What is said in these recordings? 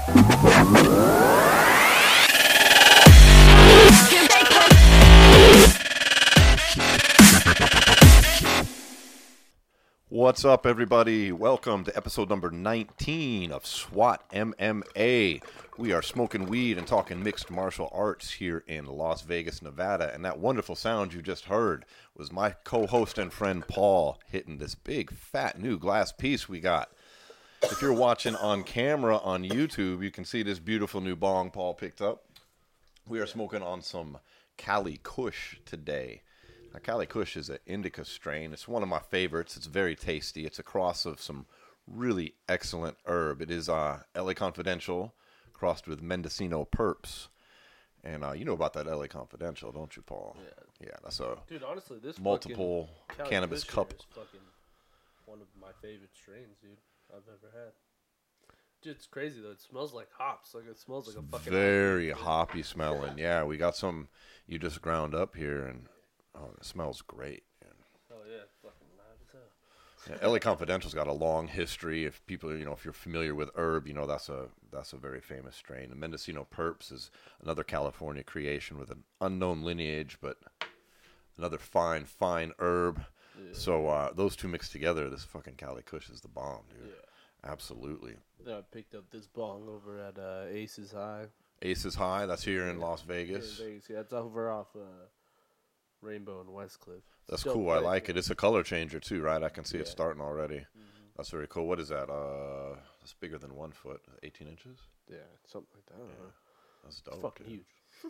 What's up, everybody? Welcome to episode number 19 of SWAT MMA. We are smoking weed and talking mixed martial arts here in Las Vegas, Nevada. And that wonderful sound you just heard was my co-host and friend Paul hitting this big, fat, new glass piece we got. If you're watching on camera on YouTube, you can see this beautiful new bong Paul picked up. We are smoking on some Cali Kush today. Now, Cali Kush is an indica strain. It's one of my favorites. It's very tasty. It's a cross of some really excellent herb. It is LA Confidential crossed with Mendocino Purps. And you know about that LA Confidential, don't you, Paul? Yeah. Yeah, that's a dude, honestly, this multiple cannabis cup. Is fucking one of my favorite strains, dude, I've ever had. Dude, it's crazy, though. It smells like hops. Like, it smells like a fucking... Very hoppy smelling. Yeah, we got some you just ground up here, and... oh, it smells great. Man. Oh, yeah. Fucking loud as hell. Yeah, LA Confidential's got a long history. If people, if you're familiar with herb, that's a very famous strain. The Mendocino Purps is another California creation with an unknown lineage, but another fine herb. Yeah. So those two mixed together, this fucking Cali Kush is the bomb, dude. Yeah. Absolutely. Then I picked up this bong over at Aces High. Aces High, that's here in Las Vegas. Yeah, Vegas. Yeah, it's over off... Rainbow and Westcliff. That's cool. I like it. It's a color changer too, right? I can see it starting already. Mm-hmm. That's very cool. What is that? That's bigger than 1 foot. 18 inches? Yeah, something like that. Yeah. That's dope. It's fucking huge.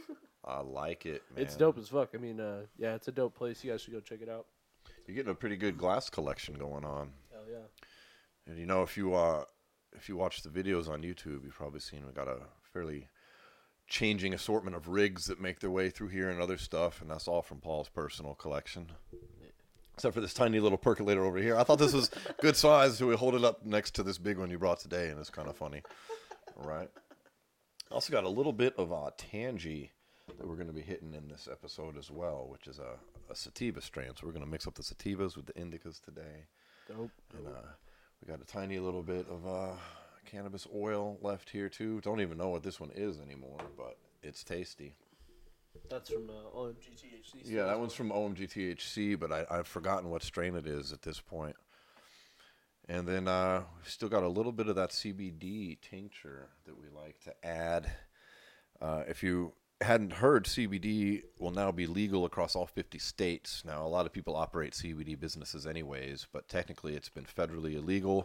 I like it, man. It's dope as fuck. I mean, yeah, it's a dope place. You guys should go check it out. You're getting a pretty good glass collection going on. Hell yeah. And if you watch the videos on YouTube, you've probably seen we got a fairly changing assortment of rigs that make their way through here and other stuff, and that's all from Paul's personal collection. Except for this tiny little percolator over here. I thought this was good size, so we hold it up next to this big one you brought today, and it's kind of funny. All right. Also got a little bit of Tangie that we're going to be hitting in this episode as well, which is a sativa strain. So we're going to mix up the sativas with the indicas today. Dope. And we got a tiny little bit of cannabis oil left here too. Don't even know what this one is anymore, but it's tasty. That's from OMG THC. Yeah, that one's from OMG THC, but I've forgotten what strain it is at this point. And then we've still got a little bit of that CBD tincture that we like to add. If you hadn't heard, CBD will now be legal across all 50 states. Now, a lot of people operate CBD businesses anyways, but technically it's been federally illegal.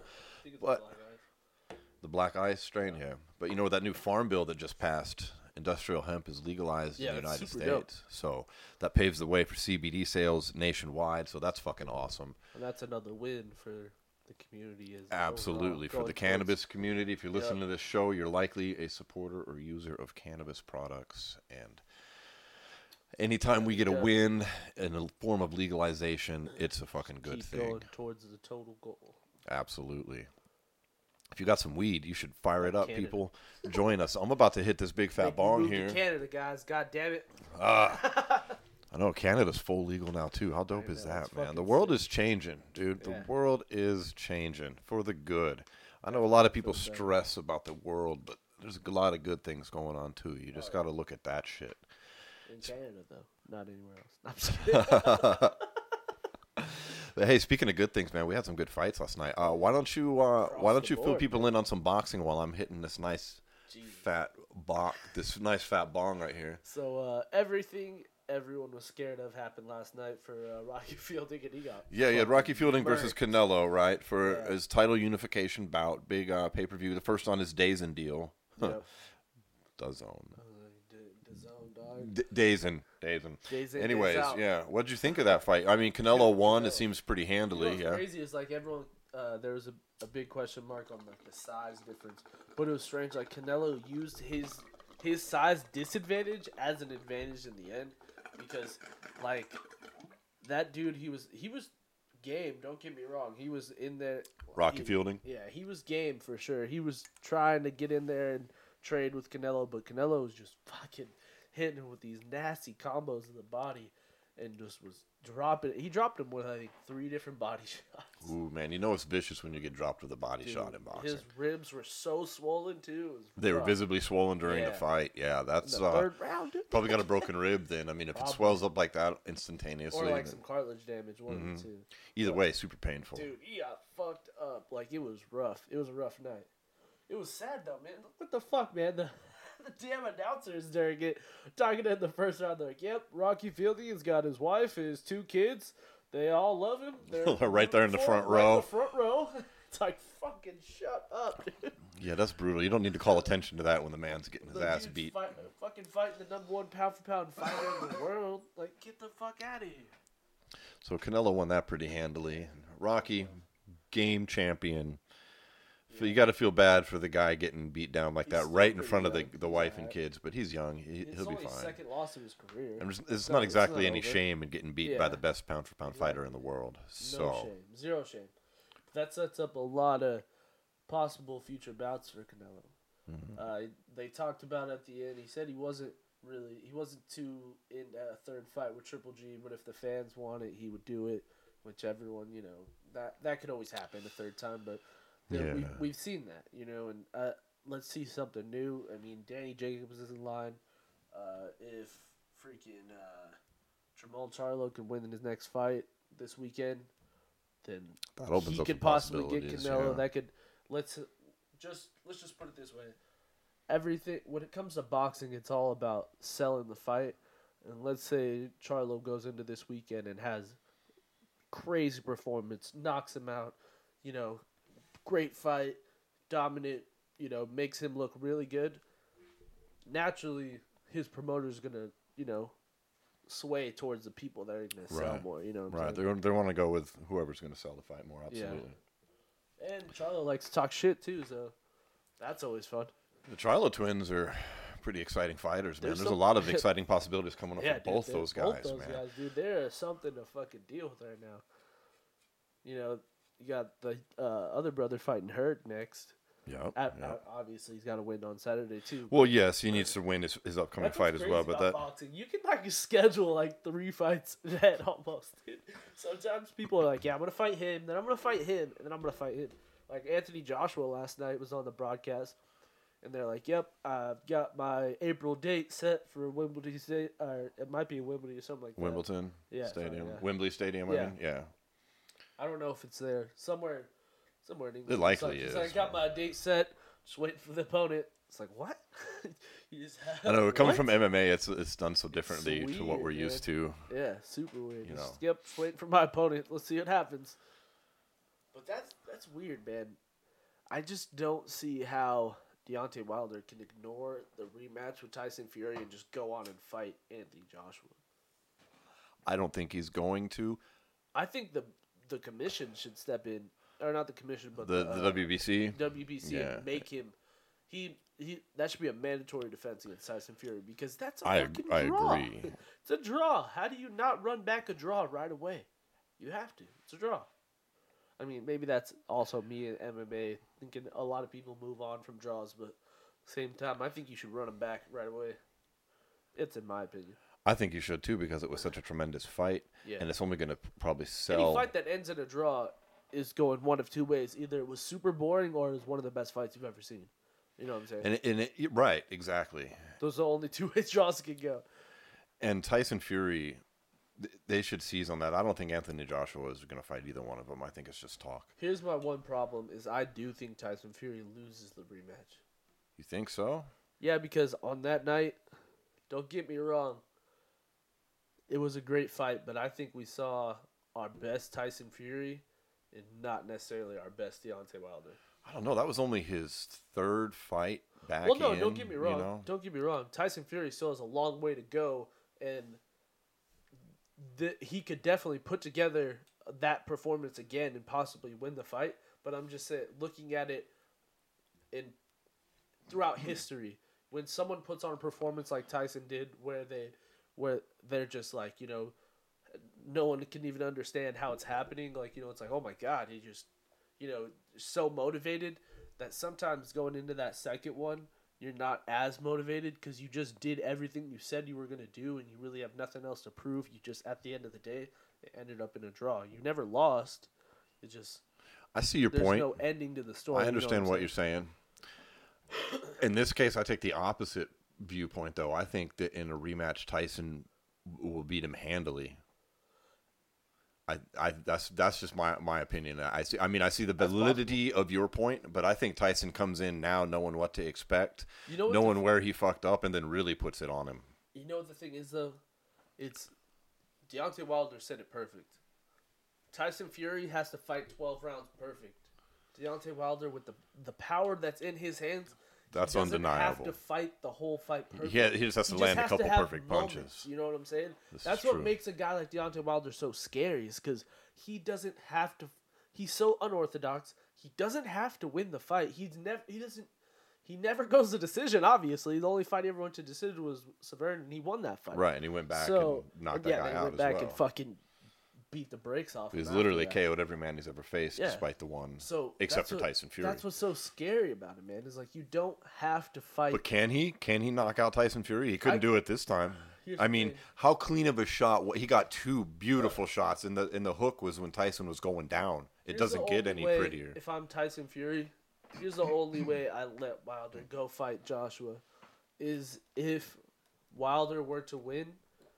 The Black Ice strain, yeah. But that new farm bill that just passed, industrial hemp is legalized in the United States. Dope. So that paves the way for CBD sales nationwide. So that's fucking awesome. And that's another win for the community. Absolutely. For the cannabis community. If you're listening to this show, you're likely a supporter or user of cannabis products. And anytime we get a win in a form of legalization, it's a fucking good thing. Keep going towards the total goal. Absolutely. If you got some weed, you should fire it up, Canada. People. Join us. I'm about to hit this big fat bong here. Canada, guys. God damn it. I know. Canada's full legal now, too. How dope is that, man? The world is changing, dude. The world is changing for the good. I know a lot of people stress about the world, but there's a lot of good things going on, too. You just got to look at that shit. In Canada, though. Not anywhere else. But hey, speaking of good things, man, we had some good fights last night. Why don't you fill people in on some boxing while I'm hitting this nice fat bong right here? So everything everyone was scared of happened last night for Rocky Fielding, and he got you had Rocky Fielding versus Canelo, right, for his title unification bout, big pay-per-view. The first on his DAZN deal. Yep. DAZN. dog. DAZN. Anyways, yeah. What'd you think of that fight? I mean, Canelo won. It seems pretty handily. What's crazy is like everyone. There was a big question mark on like the size difference, but it was strange. Like Canelo used his size disadvantage as an advantage in the end, because like that dude, he was game. Don't get me wrong. He was in there. Rocky Fielding. Yeah, he was game for sure. He was trying to get in there and trade with Canelo, but Canelo was just fucking hitting him with these nasty combos in the body. and just was dropping. He dropped him with I think 3 different body shots. Ooh, man, you know it's vicious when you get dropped with a body Dude, shot in boxing. his ribs were so swollen too. It was They were rough. visibly swollen during the Yeah. fight. Yeah, In that's the third round, dude. probably got a broken rib then. I mean, if it Probably. swells up like that instantaneously, Or like then some cartilage damage, one of the two. either way, super painful. Dude, he got fucked up. Like, it was rough. It was a rough night. It was sad, though, man. What the fuck, man? The damn announcers during it, talking in the first round, they're like, yep, Rocky Fielding's got his wife, his 2 kids. They all love him. They're Right there in the front right in row. the front row. It's like, fucking shut up, dude. Yeah, that's brutal. You don't need to call attention to that when the man's getting his The ass dude's beat. Fucking fighting the number 1 pound-for-pound fighter in the world. Like, get the fuck out of here. So Canelo won that pretty handily. Rocky, game champion. So you got to feel bad for the guy getting beat down like He's that still right in pretty front of young. the He's wife and alright. kids, but he's young. It's He'll be only his fine. second loss of his career. And it's It's not exactly not any over. shame in getting beat by Yeah. the best pound for pound fighter in the world. So No shame. 0 shame. That sets up a lot of possible future bouts for Canelo. Mm-hmm. They talked about at the end. He said he wasn't too in a third fight with Triple G, but if the fans want it, he would do it. Which everyone, that could always happen a third time, but Yeah. we've seen that, and let's see something new. I mean, Danny Jacobs is in line. If freaking Jamal Charlo can win in his next fight this weekend, then that opens he up could some possibly get possibilities, Canelo. yeah. That could let's just put it this way: everything when it comes to boxing, it's all about selling the fight. And let's say Charlo goes into this weekend and has crazy performance, knocks him out, great fight, dominant, makes him look really good. Naturally, his promoter's gonna, sway towards the people that are gonna sell Right. more. You know what I'm Right, saying? they want to go with whoever's going to sell the fight more. Yeah. Absolutely. And Charlo likes to talk shit too, so that's always fun. The Charlo twins are pretty exciting fighters, man. There's There's a some- lot of exciting possibilities coming up Yeah, for dude, both they're- those guys, man. dude, they're something to fucking deal with right now. You got the other brother fighting Hurd next. Yep. Obviously, he's got to win on Saturday too. Well, yes, he needs to win his upcoming That's fight what's as well, crazy but about boxing, you can schedule 3 fights in head almost. Dude. Sometimes people are like, "Yeah, I'm gonna fight him, then I'm gonna fight him, and then I'm gonna fight him." Like Anthony Joshua last night was on the broadcast, and they're like, "Yep, I've got my April date set for Wimbledon State, or it might be Wimbledon or something like that." Wimbledon Yeah, Stadium, sorry, yeah. Wembley Stadium. Yeah. I mean, yeah. I don't know if it's there somewhere in England. It likely It's is, like, I got my date set, just waiting for the opponent. It's like, what? You just have, I know coming what? from MMA, it's done so differently to what weird, we're used to. Yeah, super weird. You Just, know. Yep, just waiting for my opponent. Let's see what happens. But that's weird, man. I just don't see how Deontay Wilder can ignore the rematch with Tyson Fury and just go on and fight Anthony Joshua. I don't think he's going to. I think the commission should step in, or not the commission, but The WBC. WBC Yeah. and make him. He that should be a mandatory defense against Tyson Fury because that's a I fucking I draw. agree. It's a draw. How do you not run back a draw right away? You have to. It's a draw. I mean, maybe that's also me in MMA thinking a lot of people move on from draws, but same time, I think you should run them back right away. It's in my opinion. I think you should too because it was such a tremendous fight, Yeah. and it's only going to probably Any sell. fight that ends in a draw is going one of two ways. Either it was super boring or it was one of the best fights you've ever seen. You know what I'm saying? Right, exactly. Those are the only two ways draws can go. And Tyson Fury, they should seize on that. I don't think Anthony Joshua is going to fight either one of them. I think it's just talk. Here's my one problem is I do think Tyson Fury loses the rematch. You think so? Yeah, because on that night, don't get me wrong, it was a great fight, but I think we saw our best Tyson Fury and not necessarily our best Deontay Wilder. I don't know. That was only his third fight back. Well, no, in, don't get me wrong. You know? Don't get me wrong. Tyson Fury still has a long way to go, and he could definitely put together that performance again and possibly win the fight. But I'm just saying, looking at it throughout history, when someone puts on a performance like Tyson did, where they're just like, no one can even understand how it's happening. Like, it's like, oh my God, he just, so motivated that sometimes going into that second one, you're not as motivated because you just did everything you said you were going to do and you really have nothing else to prove. You just, at the end of the day, it ended up in a draw. You never lost. It just, I see your there's point. no ending to the story. I understand what you're saying. In this case, I take the opposite viewpoint, though. I think that in a rematch, Tyson will beat him handily. That's just my opinion. I see the validity of your point, but I think Tyson comes in now knowing what to expect, knowing where he fucked up, and then really puts it on him. You know what the thing is, though? It's Deontay Wilder said it perfect. Tyson Fury has to fight 12 rounds perfect. Deontay Wilder, with the power that's in his hands, that's he doesn't undeniable. Have to fight the whole fight perfect. Yeah, he just has to land a couple perfect punches. You know what I'm saying? That's what makes a guy like Deontay Wilder so scary, is because he doesn't have to. He's so unorthodox. He doesn't have to win the fight. He never goes to decision. Obviously, the only fight he ever went to decision was Severn, and he won that fight. Right, and he went back and knocked that guy out as well. Went back and fucking beat the brakes off him. He's literally KO'd every man he's ever faced, despite the one. Except for Tyson Fury. That's what's so scary about it, man. Is like, you don't have to fight. But can he? Can he knock out Tyson Fury? He couldn't do it this time. I mean, how clean of a shot? He got two beautiful shots, and the hook was when Tyson was going down. It doesn't get any prettier. If I'm Tyson Fury, here's the only way I let Wilder go fight Joshua, is if Wilder were to win,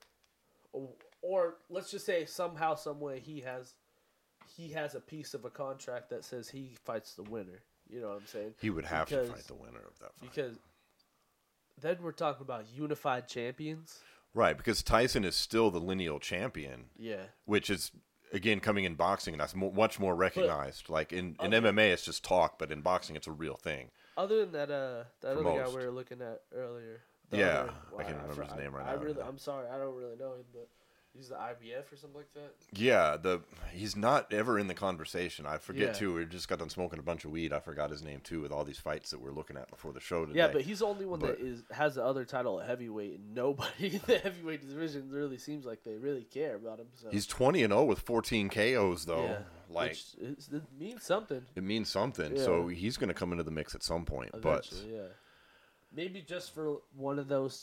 or let's just say somehow, some way he has a piece of a contract that says he fights the winner. You know what I'm saying? He would have to fight the winner of that fight. Because then we're talking about unified champions. Right, because Tyson is still the lineal champion. Yeah. Which is, again, coming in boxing, and that's much more recognized. Like in MMA, it's just talk, but in boxing, it's a real thing. Other than that, that other guy we were looking at earlier. I can't remember his name right now. I'm sorry, I don't really know him, but he's the IBF or something like that. Yeah, he's not ever in the conversation. I forget too. We just got done smoking a bunch of weed. I forgot his name too, with all these fights that we're looking at before the show today. Yeah, but he's the only one that has the other title at heavyweight, and nobody in the heavyweight division really seems like they really care about him. So. He's 20-0 with 14 KOs though. Yeah, like it means something. It means something. Yeah. So he's going to come into the mix at some point. Eventually, but maybe just for one of those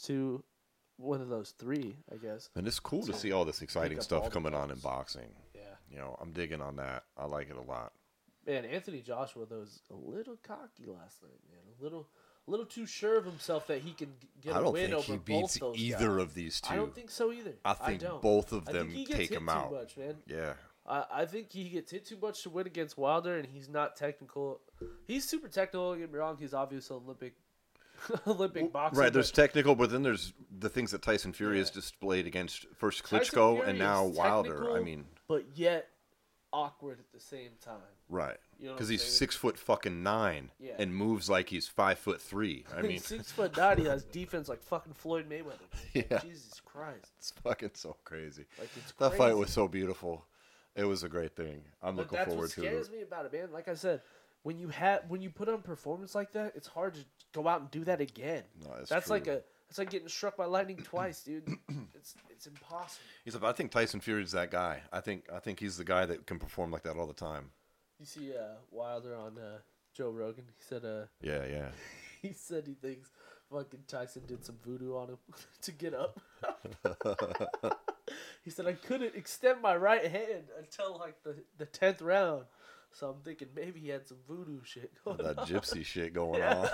three, I guess. And it's cool to see all this exciting stuff coming on in boxing. Yeah. You know, I'm digging on that. I like it a lot. Man, Anthony Joshua, though, was a little cocky last night, man. A little too sure of himself that he can get a win over both those guys. I don't think he beats either of these two. I don't think so either. I think both of them take him out. Too much, man. Yeah. I think he gets hit too much to win against Wilder, and he's not technical. He's super technical, don't get me wrong. He's obviously Olympic boxer. Right, there's technical, but then there's the things that Tyson Fury has displayed against first Klitschko and now Wilder. I mean, but yet awkward at the same time. Right, because he's 6'9" and moves like he's 5'3". I mean, 6'9", he has defense like fucking Floyd Mayweather. Yeah, Jesus Christ, it's fucking so crazy. Like, that fight was so beautiful. It was a great thing. I'm looking forward to it. That's what scares me about it, man. Like I said, when you put on performance like that, it's hard to go out and do that again. No, that's true. It's like getting struck by lightning twice, dude. It's impossible. I think Tyson Fury's that guy. I think he's the guy that can perform like that all the time. You see Wilder on Joe Rogan. He said yeah. He said he thinks fucking Tyson did some voodoo on him to get up. He said, I couldn't extend my right hand until like the 10th round. So I'm thinking maybe he had some voodoo shit going on. That gypsy shit going on.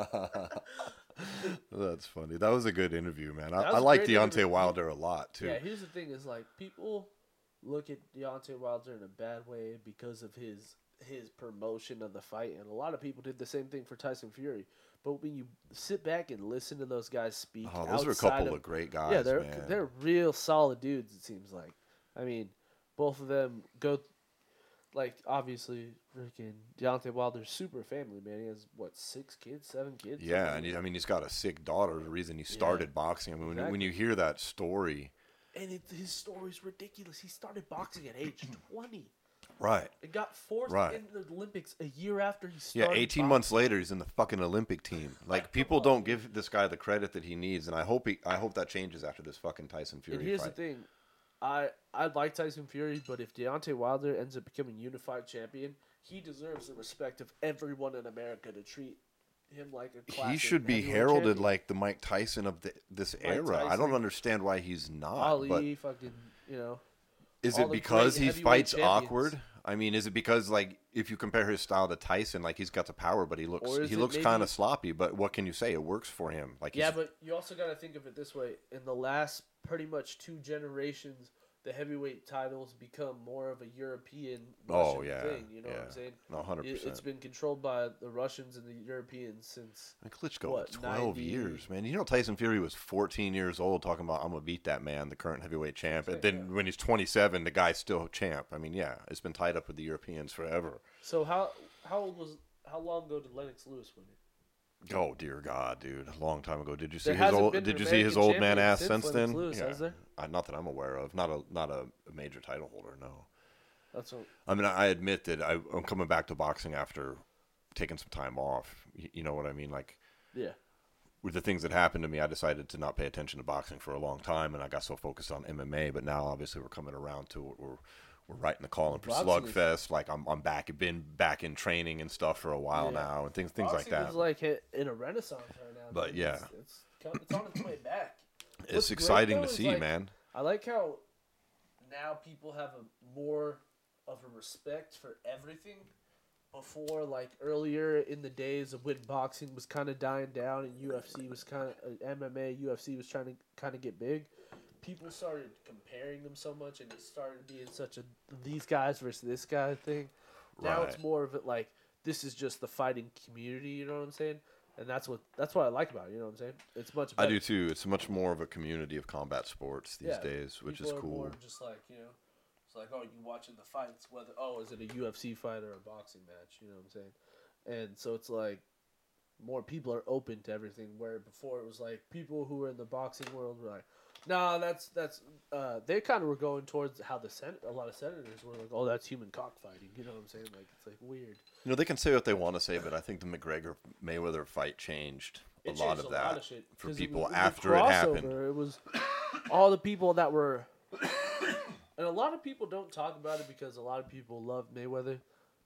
That's funny. That was a good interview, man. I like Deontay Wilder a lot, too. Yeah, here's the thing is, like, people look at Deontay Wilder in a bad way because of his promotion of the fight, and a lot of people did the same thing for Tyson Fury. But when you sit back and listen to those guys speak, those are a couple of great guys. Yeah, they're real solid dudes. It seems like. I mean, both of them go. Like, obviously, freaking Deontay Wilder's super family, man. He has, 6 kids, 7 kids? Yeah, and he's got a sick daughter. The reason he started boxing. I mean, when you hear that story. And his story's ridiculous. He started boxing at age 20. Right. And got fourth in the Olympics a year after he started. Yeah, 18 months later, he's in the fucking Olympic team. Like, people don't give this guy the credit that he needs, and I hope that changes after this fucking Tyson Fury fight. And here's the thing. I like Tyson Fury, but if Deontay Wilder ends up becoming unified champion, he deserves the respect of everyone in America to treat him like a classic He should be heavyweight heralded champion. like the Mike Tyson of this era. I Tyson, don't understand why he's not. Ali, but fucking, you know. is all it the because great he heavyweight fights champions. awkward? I mean, is it because like if you compare his style to Tyson, like he's got the power, but he Or is it looks maybe- kind of sloppy. But what can you say? It works for him. Like Yeah, he's, but you also got to think of it this way. In the last pretty much 2 generations, the heavyweight titles become more of a European Russian thing. You know what I'm saying? No, 100%. It's been controlled by the Russians and the Europeans since. And Klitschko, what, 12 90 years, man. You know, Tyson Fury was 14 years old talking about, I'm going to beat that man, the current heavyweight champ. And then when he's 27, the guy's still champ. I mean, yeah, it's been tied up with the Europeans forever. So how long ago did Lennox Lewis win it? Oh, dear God, dude. A long time ago. Did you see There his hasn't old been Did an you see his American old man champion ass since since Lennox then? Lewis, has there? Not that I'm aware of. Not a major title holder, no. That's what, I mean, I admit that I'm coming back to boxing after taking some time off. You know what I mean? Like, yeah. with the things that happened to me, I decided to not pay attention to boxing for a long time, and I got so focused on MMA. But now, obviously, we're coming around to it. We're writing the calling for Boxing Slugfest. Like, I'm back. I've been back in training and stuff for a while now, and things like Boxing that. is like in a renaissance right now. But, man. yeah. It's on its way back. It's What's great, exciting though, to is, see, like, man. I like how now people have a more of a respect for everything. Before, like earlier in the days of when boxing was kind of dying down and UFC was kind of MMA, UFC was trying to kind of get big. People started comparing them so much, and it started being such a these guys versus this guy thing. Now Right. it's more of it like this is just the fighting community. You know what I'm saying? And that's what I like about it. You know what I'm saying? It's much. I better. do too. It's much more of a community of combat sports these Yeah, days, which People is are cool. More just like, you know, it's like, oh, you watching the fights, whether is it a UFC fight or a boxing match? You know what I'm saying? And so it's like more people are open to everything. Where before it was like people who were in the boxing world were like, nah, that's they kind of were going towards how a lot of senators were like, oh, that's human cockfighting. You know what I'm saying? Like it's like weird. You know, they can say what they want to say, but I think the McGregor Mayweather fight changed a It lot changed of a lot that of shit, for 'cause people it was after the it crossover. happened. It was all the people that were, and a lot of people don't talk about it because a lot of people love Mayweather,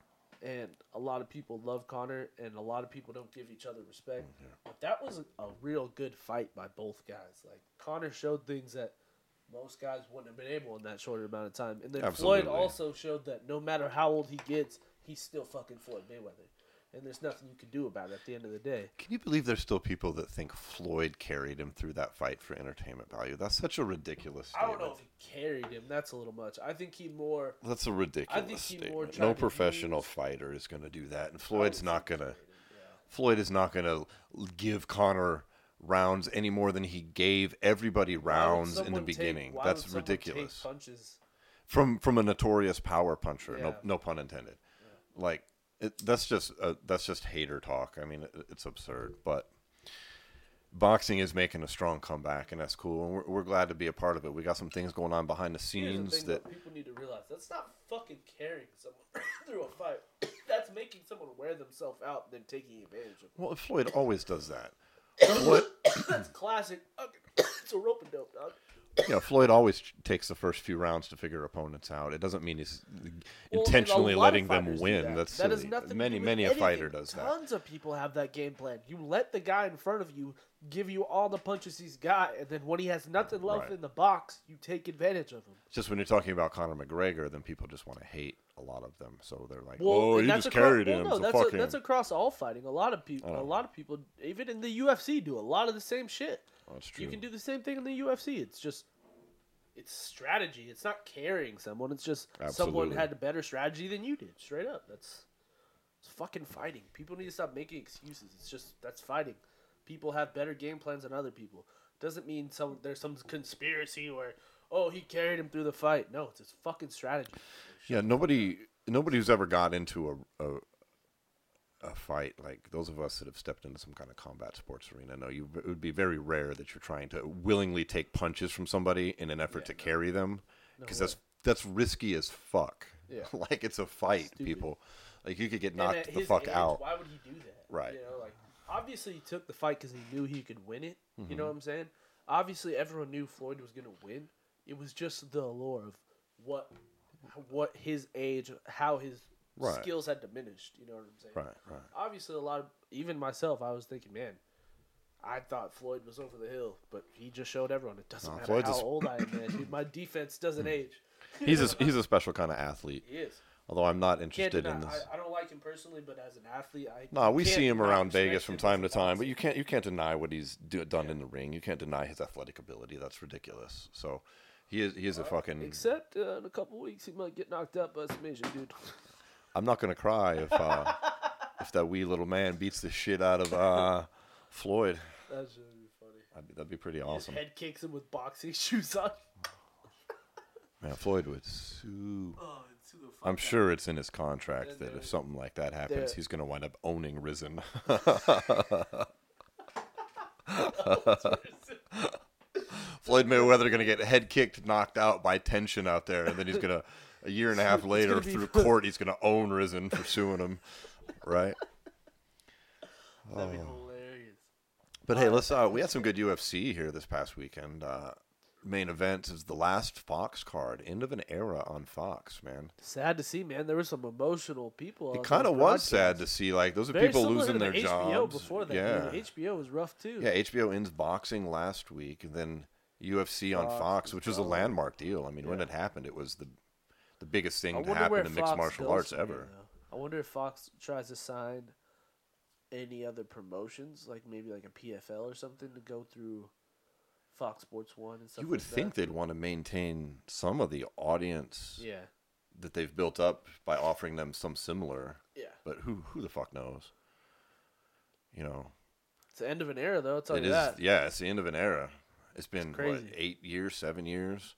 and a lot of people love Conor, and a lot of people don't give each other respect. But that was a real good fight by both guys. Like Conor showed things that most guys wouldn't have been able in that short amount of time, and then Absolutely. Floyd also showed that no matter how old he gets, he's still fucking Floyd Mayweather. And there's nothing you can do about it at the end of the day. Can you believe there's still people that think Floyd carried him through that fight for entertainment value? That's such a ridiculous I statement. don't know if he carried him. That's a little much. I think he more. That's a I ridiculous think he more statement. tried No to professional use- fighter is going to do that, and Floyd's not going to. Yeah. Floyd is not going to give Conor rounds any more than he gave everybody Why would rounds in the someone take- beginning. why That's would someone take ridiculous. punches. From a notorious power puncher. Yeah. No pun intended. Like that's just hater talk. I mean, it's absurd. But boxing is making a strong comeback, and that's cool. And we're glad to be a part of it. We got some things going on behind the Here's scenes the thing, that though, people need to realize that's not fucking carrying someone through a fight. That's making someone wear themselves out and then taking advantage of them. well, Floyd always does that. That's classic. It's a rope and dope, dog. Yeah, Floyd always takes the first few rounds to figure opponents out. It doesn't mean he's Well, intentionally and a lot of letting them fighters do win. that. That's That has silly. nothing to Many do with a anything. fighter does that. Tons of people have that game plan. You let the guy in front of you give you all the punches he's got, and then when he has nothing left Right. in the box, you take advantage of him. It's just when you're talking about Conor McGregor, then people just want to hate a lot of them. So they're like, Well, "Oh, and he that's just across- carried well, him." No, so that's fuck him. that's across all fighting. A lot of people, even in the UFC, do a lot of the same shit. That's true. You can do the same thing in the UFC. It's just, it's strategy. It's not carrying someone. It's just someone Absolutely. had a better strategy than you did. Straight up. It's fucking fighting. People need to stop making excuses. It's just, that's fighting. People have better game plans than other people. Doesn't mean there's some conspiracy where, oh, he carried him through the fight. No, it's his fucking strategy. Yeah, nobody who's ever got into a fight, like those of us that have stepped into some kind of combat sports arena, know it would be very rare that you're trying to willingly take punches from somebody in an effort to carry them, because that's risky as fuck. Yeah. Like it's a fight, Stupid. people. Like you could get And knocked at the his fuck age, out. Why would he do that? Right. You know, like obviously he took the fight because he knew he could win it. Mm-hmm. You know what I'm saying? Obviously everyone knew Floyd was gonna win. It was just the allure of what his age, how his Right. skills had diminished. You know what I'm saying? Right. Obviously, a lot of even myself, I was thinking, man, I thought Floyd was over the hill, but he just showed everyone it doesn't matter Floyd's how old I am, man. Dude, my defense doesn't age. He's a special kind of athlete. He is. Although I'm not Can't interested deny. I don't I don't like him personally, but as an athlete, we see him around respect Vegas from him time as to a time, but boxer. you can't deny what he's done in the ring. You can't deny his athletic ability. That's ridiculous. So he is a fucking. Except in a couple weeks, he might get knocked out by some Asian dude. I'm not gonna cry if that wee little man beats the shit out of Floyd. That's really funny. That'd be pretty His awesome. head kicks him with boxing shoes on. Man, Floyd would sue. Oh, it's who the fuck I'm sure it's in his contract And that they're- if something like that happens, they're- he's gonna wind up owning Risen. Floyd Mayweather gonna get head kicked, knocked out by tension out there, and then he's gonna a year and a half later gonna be- through court, he's gonna own Risen for suing him, right? That'd be hilarious. But hey, let's we had some good UFC here this past weekend. Main event is the last Fox card, end of an era on Fox, man. Sad to see, man. There were some emotional people. It on kind of those was sad broadcasts. to see, like, those are Very people similar losing to their the HBO jobs. before that. Yeah. Dude. HBO was rough too. Yeah, HBO ends boxing last week, and then UFC on Fox Fox, was which was a gone. landmark deal. I mean, when Yeah. it happened, it was the biggest I thing to wonder happen where in mixed Fox martial goes arts from here, ever. though. I wonder if Fox tries to sign any other promotions, like maybe like a PFL or something, to go through Fox Sports 1 and stuff. You would like think that. they'd want to maintain some of the audience Yeah. that they've built up by offering them some similar, Yeah. but who the fuck knows? You know, It's the end of an era, though. I'll tell it you is. that. Yeah, it's the end of an era. It's been what, crazy. 8 years, 7 years.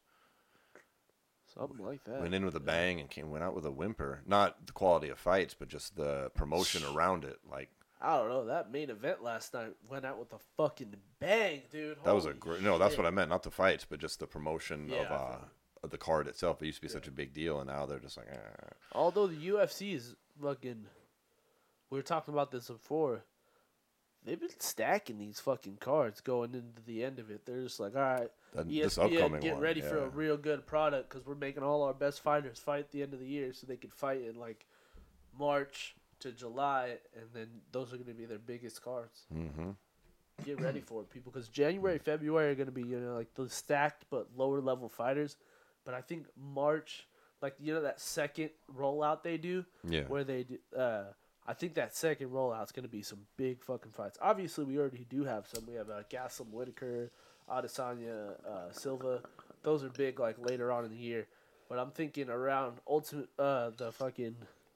Something like that. Went in with a bang and went out with a whimper. Not the quality of fights, but just the promotion around it. Like I don't know. That main event last night went out with a fucking bang, dude. that was a Holy great. No, that's shit. what I meant. Not the fights, but just the promotion Yeah, I feel of the card itself. It used to be such a big deal, and now they're just like, Although the UFC is fucking. We were talking about this before. They've been stacking these fucking cards going into the end of it. They're just like, all right, this ESPN, upcoming get one, ready for yeah. a real good product because we're making all our best fighters fight at the end of the year so they can fight in like March to July, and then those are going to be their biggest cards. Mm-hmm. Get ready for it, people, because January, February are going to be like the stacked but lower level fighters. But I think March, like that second rollout they do, Yeah. where they do. I think that second rollout is going to be some big fucking fights. Obviously, we already do have some. We have Gaslam Whitaker, Adesanya Silva. Those are big, like later on in the year. But I'm thinking around ultimate the fucking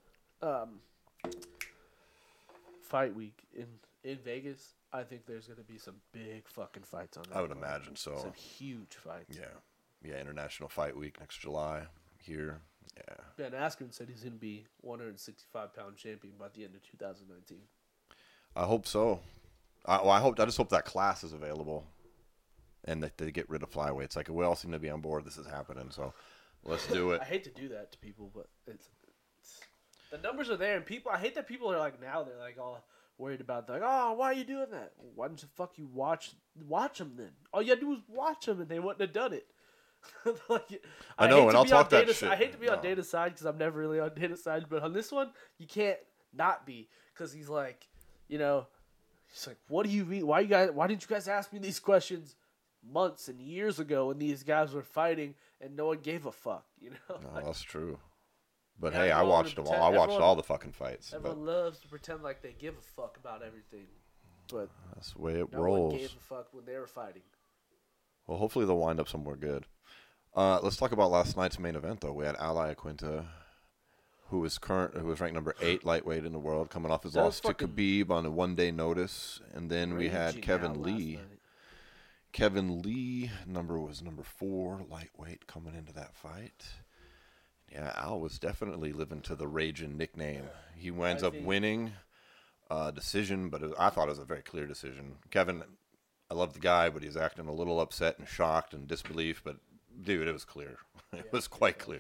fight week in Vegas. I think there's going to be some big fucking fights on that. I would card. imagine so. Some huge fights. Yeah. International Fight Week next July here. Yeah. Ben Askren said he's going to be 165-pound champion by the end of 2019. I hope so. I just hope that class is available, and that they get rid of flyweights. Like, we all seem to be on board. This is happening, so let's do it. I hate to do that to people, but it's the numbers are there, and people. I hate that people are like now they're like all worried about like, oh, why are you doing that? Why don't you watch them then? All you had to do was watch them, and they wouldn't have done it. Like, I know, hate and to I'll be talk on that data, shit. I hate to be on No. Data's side because I'm never really on Data's side, but on this one, you can't not be because he's like, he's like, what do you mean? Why didn't you guys ask me these questions months and years ago when these guys were fighting and no one gave a fuck? No, that's true. But Yeah, hey, I everyone watched would them all. pretend- I watched everyone- all the fucking fights. But Everyone loves to pretend like they give a fuck about everything, but that's the way it no one rolls. gave a fuck when they were fighting. Well, hopefully they'll wind up somewhere good. Let's talk about last night's main event, though. We had Ally Aquinta, who was ranked number 8 lightweight in the world, coming off his That loss was to fucking Khabib on a one-day notice. And then we had Raging Kevin out last Lee. night. Kevin Lee was number 4 lightweight coming into that fight. Yeah, Al was definitely living to the Raging nickname. He winds I up think- winning decision, but I thought it was a very clear decision. Kevin, I love the guy, but he's acting a little upset and shocked and disbelief. But dude, it was clear. It was quite clear.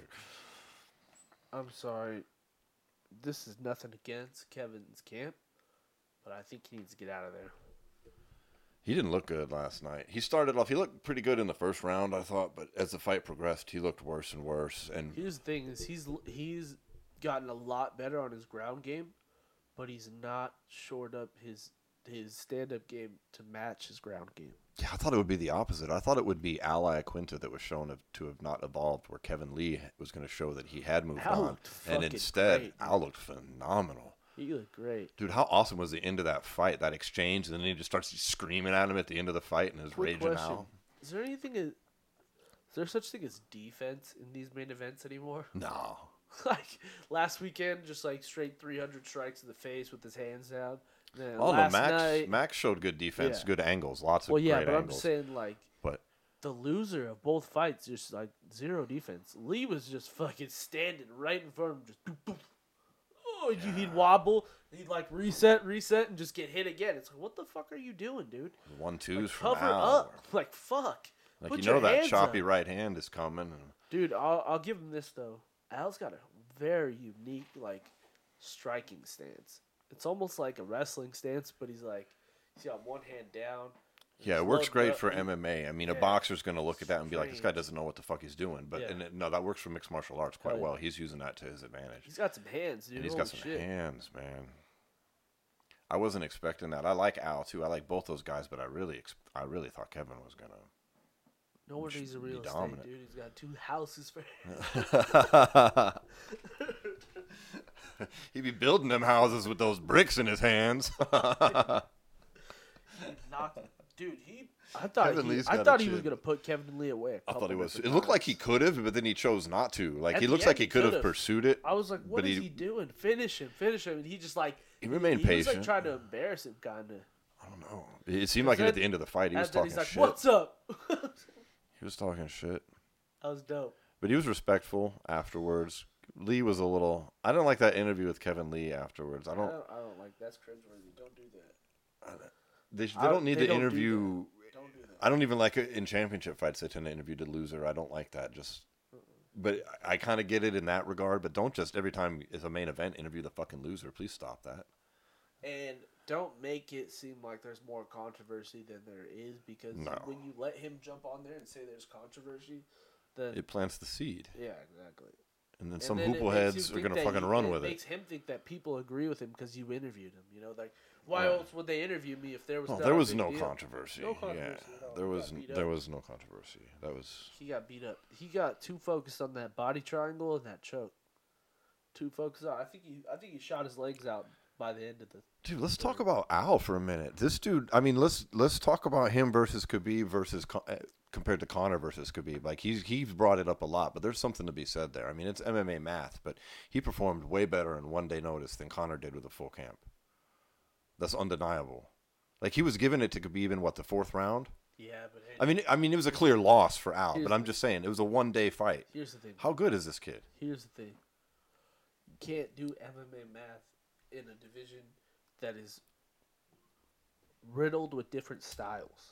I'm sorry. This is nothing against Kevin's camp, but I think he needs to get out of there. He didn't look good last night. He started off. He looked pretty good in the first round, I thought, but as the fight progressed, he looked worse and worse. And Here's the thing: is he's gotten a lot better on his ground game, but he's not shored up his stand-up game to match his ground game. Yeah, I thought it would be the opposite. I thought it would be Al Iaquinta that was shown to have not evolved, where Kevin Lee was going to show that he had moved Al on. looked And fucking instead, great, Al looked phenomenal. He looked great. Dude, how awesome was the end of that fight, that exchange? And then he just starts screaming at him at the end of the fight and is Quick raging question. out. Is there such thing as defense in these main events anymore? No. Like, last weekend, just like straight 300 strikes in the face with his hands down. Then Oh, no, last night, Max showed good defense, Yeah. good angles, lots of well, yeah, great but angles. I'm just saying, like, But the loser of both fights, just like zero defense. Lee was just fucking standing right in front of him, just boop, boop. Oh, he'd wobble, and he'd like reset, and just get hit again. It's like, what the fuck are you doing, dude? 1-2s Like, from cover Al. up, like fuck. Like, Put you know your that hands choppy up. right hand is coming. And Dude, I'll give him this though. Al's got a very unique like striking stance. It's almost like a wrestling stance, but he's got one hand down. yeah, it works great for MMA. I mean, a Yeah. boxer's going to look at that and be like, this guy Strange. doesn't know what the fuck he's doing. But Yeah. no, that works for mixed martial arts quite Hell yeah. well. He's using that to his advantage. He's got some hands, dude. And he's Holy got some shit. hands, man. I wasn't expecting that. I like Al, too. I like both those guys, but I really thought Kevin was going to. No wonder he's a be real estate dominant. dude. He's got 2 houses for He'd be building them houses with those bricks in his hands. Dude, I thought Kevin Lee's got a he was chin. gonna put Kevin Lee away. I thought he was. It It looked like he could have, but then he chose not to. Like, At he the looks end, like he he could have could've. pursued it. I was like, what but is he doing? Finish him. And he just like He remained he was patient. like trying to embarrass him, kind of. I don't know. It seemed like then- at the end of the fight he was And then talking he's like, shit. "What's up?" He was talking shit. That was dope. But he was respectful afterwards. Lee was a little. I didn't like that interview with Kevin Lee afterwards. I don't like that's cringeworthy. Don't do that. They don't need they to don't do interview. Don't do that. I don't even like it in championship fights. They tend to interview the loser. I don't like that. But I kind of get it in that regard. But don't just every time it's a main event interview the fucking loser. Please stop that. And don't make it seem like there's more controversy than there is, because No. when you let him jump on there and say there's controversy, then It plants the seed, yeah, exactly. and then And some then it hoople makes heads you are think gonna that fucking run with It it. makes him think that people agree with him because you interviewed him. You know, like why Yeah. else would they interview me if there was? Well, not there a was big no deal? controversy. No controversy at all. there He was got beat there up. was no controversy. That was He got beat up. He got too focused on that body triangle and that choke. Too focused on. I think he shot his legs out by the end of the. dude. Let's talk about Al for a minute. This dude. I mean, let's talk about him versus Khabib versus compared to Conor versus Khabib. Like he's brought it up a lot, but there's something to be said there. I mean, it's MMA math, but he performed way better in 1 day notice than Conor did with a full camp. That's undeniable. Like he was giving it to Khabib in what, the 4th round? Yeah, but hey, I mean, it was a clear loss for Al, Here's but I'm the- just saying it was a 1 day fight. here's the thing. How good is this kid? Here's the thing. You can't do MMA math in a division that is riddled with different styles.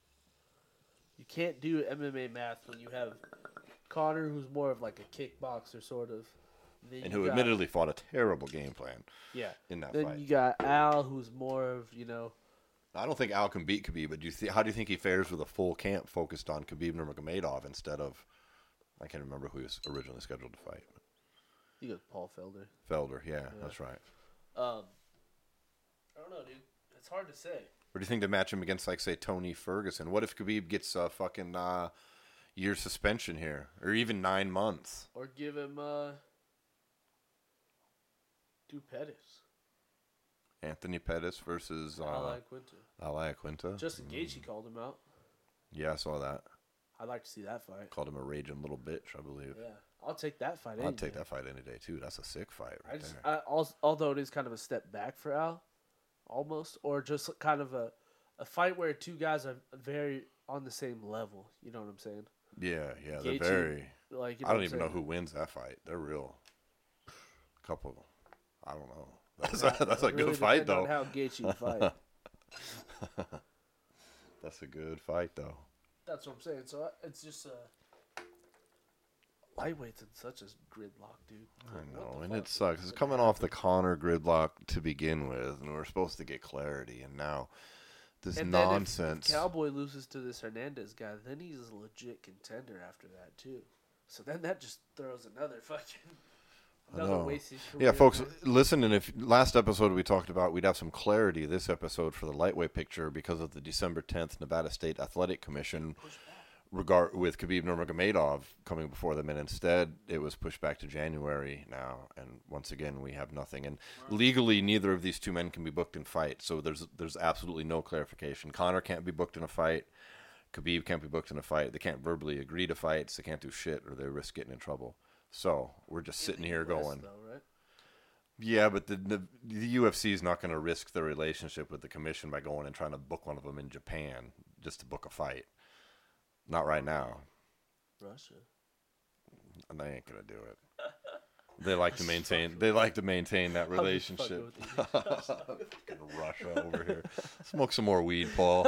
You can't do MMA math when you have Conor, who's more of like a kickboxer sort of. Then And you who got- admittedly fought a terrible game plan yeah. in that Then fight. you got Al, who's more of, you know, I don't think Al can beat Khabib, but how do you think he fares with a full camp focused on Khabib Nurmagomedov instead of, I can't remember who he was originally scheduled to fight. he goes Paul Felder. Felder, yeah, that's right. I don't know, dude. It's hard to say. Or do you think to match him against, like, say, Tony Ferguson? What if Khabib gets a fucking year suspension here, or even 9 months? Or give him Pettis. Anthony Pettis versus Al Iaquinta. Al Iaquinta. Justin Gaethje called him out. Yeah, I saw that. I'd like to see that fight. Called him a raging little bitch, I believe. Yeah, I'll take that fight. I'd take that fight any day too. That's a sick fight right there. Although it is kind of a step back for Al, almost, or just kind of a fight where two guys are very on the same level. You know what I'm saying? Yeah, they're Gaethje, very. Like, you I know don't what even I'm know who wins that fight. They're real. Couple. I don't know. That's saying? that's a Really good fight depend on though. how Gaethje fight. That's a good fight though. That's what I'm saying. So it's just lightweight's in such a gridlock, dude. I Like, know, what the and fuck it sucks. is It's gonna coming off the happen? Conor gridlock to begin with, and we're supposed to get clarity, and now this And then nonsense. if Cowboy loses to this Hernandez guy, then he's a legit contender after that too. So then that just throws another fucking Another know. wasted Yeah, career, folks, man. listen, and if last episode we talked about we'd have some clarity this episode for the lightweight picture because of the December 10th Nevada State Athletic Commission with Khabib Nurmagomedov coming before them, and instead it was pushed back to January now, and once again we have nothing. And legally, neither of these two men can be booked in fights, so there's absolutely no clarification. Conor can't be booked in a fight. Khabib can't be booked in a fight. They can't verbally agree to fights. They can't do shit, or they risk getting in trouble. So we're just sitting here going, though, right? yeah, but the UFC is not going to risk their relationship with the commission by going and trying to book one of them in Japan just to book a fight. Not right now. Russia. And they ain't going to do it. They like to maintain. They like to maintain that relationship. Fucking Russia over here. Smoke some more weed, Paul.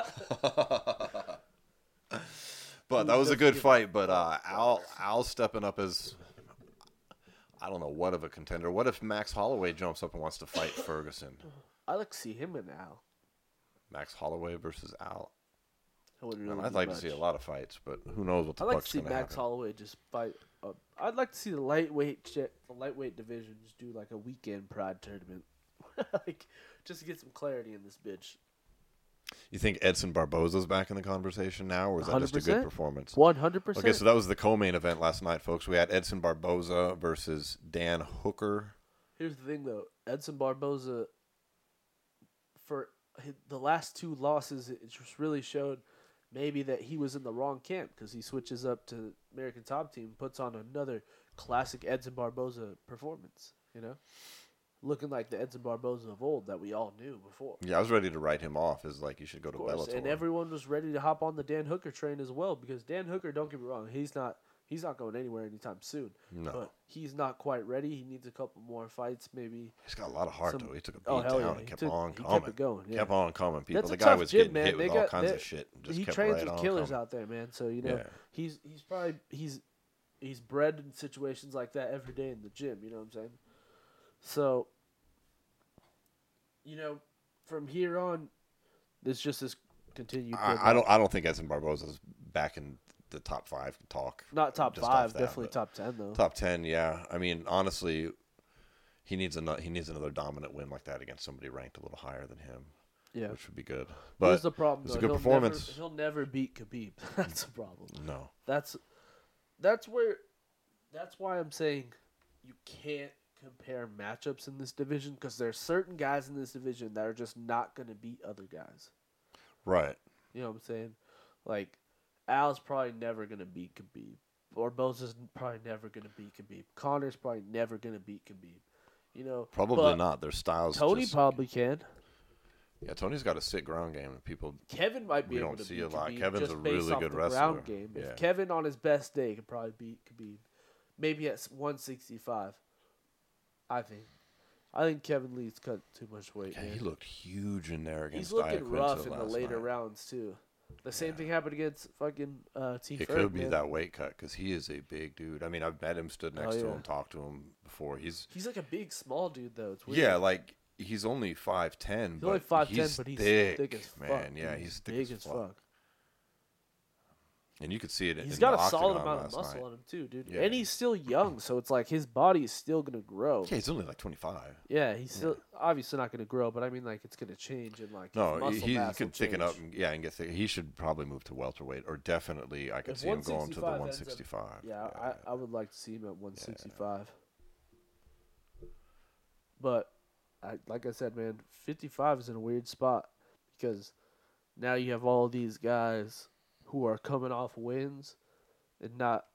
But that was a good fight. But Al stepping up as I don't know what of a contender. What if Max Holloway jumps up and wants to fight Ferguson? I like to see him and Al. Max Holloway versus Al. Really I'd like to see a lot of fights, but who knows what the I'd like to fuck's see going to Max happen. Holloway just fight. I'd like to see the lightweight division just do like a weekend pride tournament, like just to get some clarity in this bitch. You think Edson Barboza's back in the conversation now, or is that just a good 100%? performance? 100%. Okay, so that was the co-main event last night, folks. We had Edson Barboza versus Dan Hooker. Here's the thing, though. Edson Barboza, for the last two losses, it just really showed maybe that he was in the wrong camp because he switches up to American Top Team, puts on another classic Edson Barboza performance, you know? Looking like the Edson Barboza of old that we all knew before. Yeah, I was ready to write him off as like you should go to Bellator. And everyone was ready to hop on the Dan Hooker train as well because Dan Hooker, don't get me wrong, he's not going anywhere anytime soon. No. But he's not quite ready. He needs a couple more fights, maybe. He's got a lot of heart, though. He took a beat hell down yeah. and kept He on kept coming. it going, yeah. Kept on coming, people. That's The a guy tough was gym, getting man. hit with all kinds of shit. Just he kept trains right with on killers coming. out there, man. So you know Yeah. he's bred in situations like that every day in the gym. You know what I'm saying? So you know, from here on, there's just this continued. I don't think Edson Barboza's back in the top 5 talk. Not top just 5, off that, definitely but top 10 though. Top 10, yeah. I mean, honestly, he needs another dominant win like that against somebody ranked a little higher than him. Yeah, which would be good. But here's the problem. It was Though. a good performance. He'll never beat Khabib. That's the problem. No. That's why I'm saying you can't compare matchups in this division because there's certain guys in this division that are just not going to beat other guys. Right. You know what I'm saying? Like, Al's probably never going to beat Khabib. Barboza's probably never going to beat Khabib. Conor's probably never going to beat Khabib. You know, Probably not. Their styles. Tony probably can. Yeah, Tony's got a sick ground game, and people. Kevin might be We able don't to see beat a lot. Khabib Kevin's just a based really off good the wrestler. ground game. Yeah. If Kevin on his best day could probably beat Khabib, maybe at 165. I think Kevin Lee's cut too much weight. Yeah, man. he looked huge in there against He's looking Diaquinta rough in the last later night. rounds too. The same thing happened against fucking T. It Ferg, could be man. that weight cut because he is a big dude. I mean, I've met him, stood next to yeah. him, talked to him before. He's like a big, small dude though. It's weird. yeah, like he's only 5'10", He's only 5'10", but he's thick as fuck. man. Yeah, dude. he's thick big as fuck. And you could see it. He's in got the a solid octagon amount of last muscle night. on him too, dude. Yeah. And he's still young, so it's like his body is still gonna grow. Yeah, he's only like 25. Yeah, he's still obviously not gonna grow, but I mean like it's gonna change and like No, his muscle he mass will could thicken up change. and get thick. He should probably move to welterweight, or definitely I could If see him going to the 165 165. Yeah, I would like to see him at 165. But like I said, man, 55 is in a weird spot because now you have all these guys who are coming off wins and not.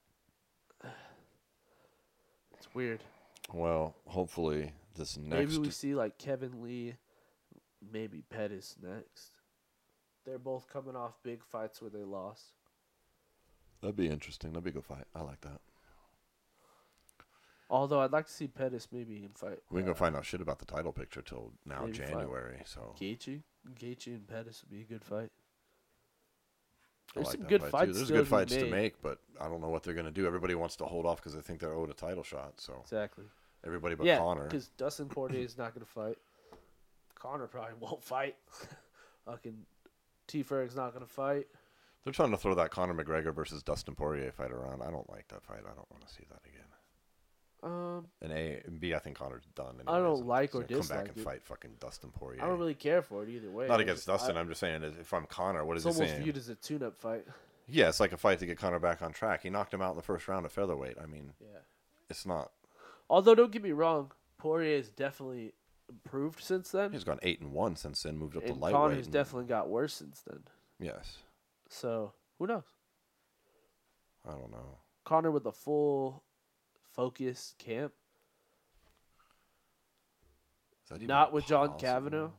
It's weird. Well, hopefully this next. Maybe we see like Kevin Lee, maybe Pettis next. They're both coming off big fights where they lost. That'd be interesting. That'd be a good fight. I like that. Although I'd like to see Pettis maybe in fight. We ain't gonna find out shit about the title picture till now maybe fight January. So Gaethje and Pettis would be a good fight. I There's like some that good fight, too. fights. There's still good be fights to made. make, but I don't know what they're gonna do. Everybody wants to hold off because they think they're owed a title shot. So Exactly. everybody but Yeah, Conor. because Dustin Poirier is not going to fight. Conor probably won't fight. Fucking T. Ferg's not going to fight. They're trying to throw that Conor McGregor versus Dustin Poirier fight around. I don't like that fight. I don't want to see that again. And A and B, I think Connor's done. I don't anyways. like or He's gonna come back dislike and it. fight fucking Dustin Poirier. I don't really care for it either way. Not against Dustin. I'm just saying, if I'm Connor, what is It's he almost saying? viewed as a tune-up fight. Yeah, it's like a fight to get Connor back on track. He knocked him out in the first round at featherweight. I mean, Yeah. it's not. Although, don't get me wrong, Poirier has definitely improved since then. He's gone 8-1 since then. Moved up to And lightweight. Connor's definitely got worse since then. Yes. So, who knows? I don't know. Connor with a full focus camp. Is that even Not with John possible? Cavanaugh.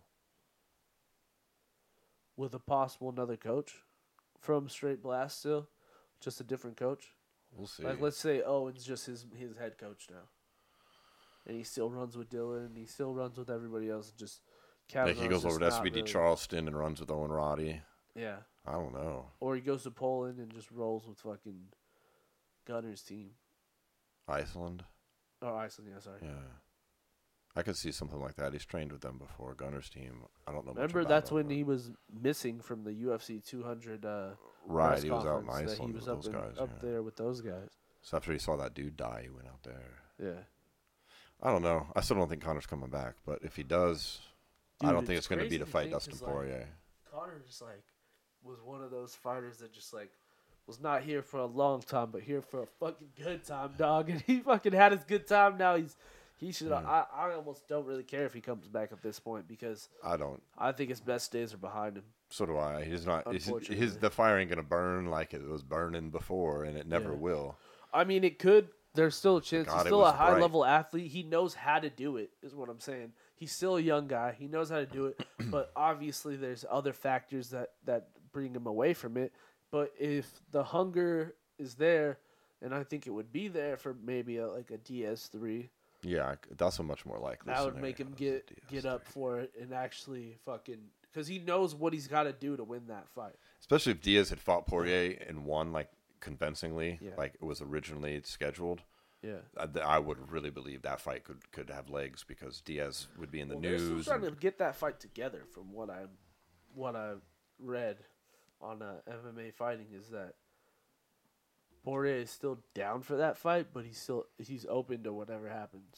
With a possible another coach from Straight Blast still. Just a different coach. We'll see. Like, let's say Owen's just his head coach now. And he still runs with Dylan. And he still runs with everybody else. Just Like Kavanaugh's he goes over to just not SBD really- Charleston and runs with Owen Roddy. Yeah. I don't know. Or he goes to Poland and just rolls with fucking Gunner's team. Iceland. Oh, Iceland, yeah, sorry. Yeah. I could see something like that. He's trained with them before. Gunner's team. I don't know. Remember, much about that's him, when but- he was missing from the UFC 200 Right, press he was out in conference, that Iceland he was with up those guys. up yeah. there with those guys. So after he saw that dude die, he went out there. Yeah. I don't know. I still don't think Connor's coming back. But if he does, I Dude, don't think it's it's going to be crazy to to fight think, Dustin 'cause, like, Poirier. Connor just was one of those fighters that just was not here for a long time, but here for a fucking good time, dog. And he fucking had his good time. Now he should. Yeah. I almost don't really care if he comes back at this point because I don't. I think his best days are behind him. So do I. He's not. Unfortunately. The fire ain't gonna burn like it was burning before, and it never Yeah. will. I mean, it could. There's still a chance. God, He's it still a was high bright. level athlete. He knows how to do it, is what I'm saying. He's still a young guy. He knows how to do it. But obviously, there's other factors that bring him away from it. But if the hunger is there, and I think it would be there for maybe a DS3, Yeah, that's a much more likely. that would make him scenario, get up for it and actually fucking. Because he knows what he's got to do to win that fight. Especially if Diaz had fought Poirier and won like convincingly, Yeah. like it was originally scheduled. Yeah. I would really believe that fight could have legs because Diaz would be in the They're still news. trying to get that fight together. From what I read on MMA fighting is that Poirier is still down for that fight, but he's open to whatever happens.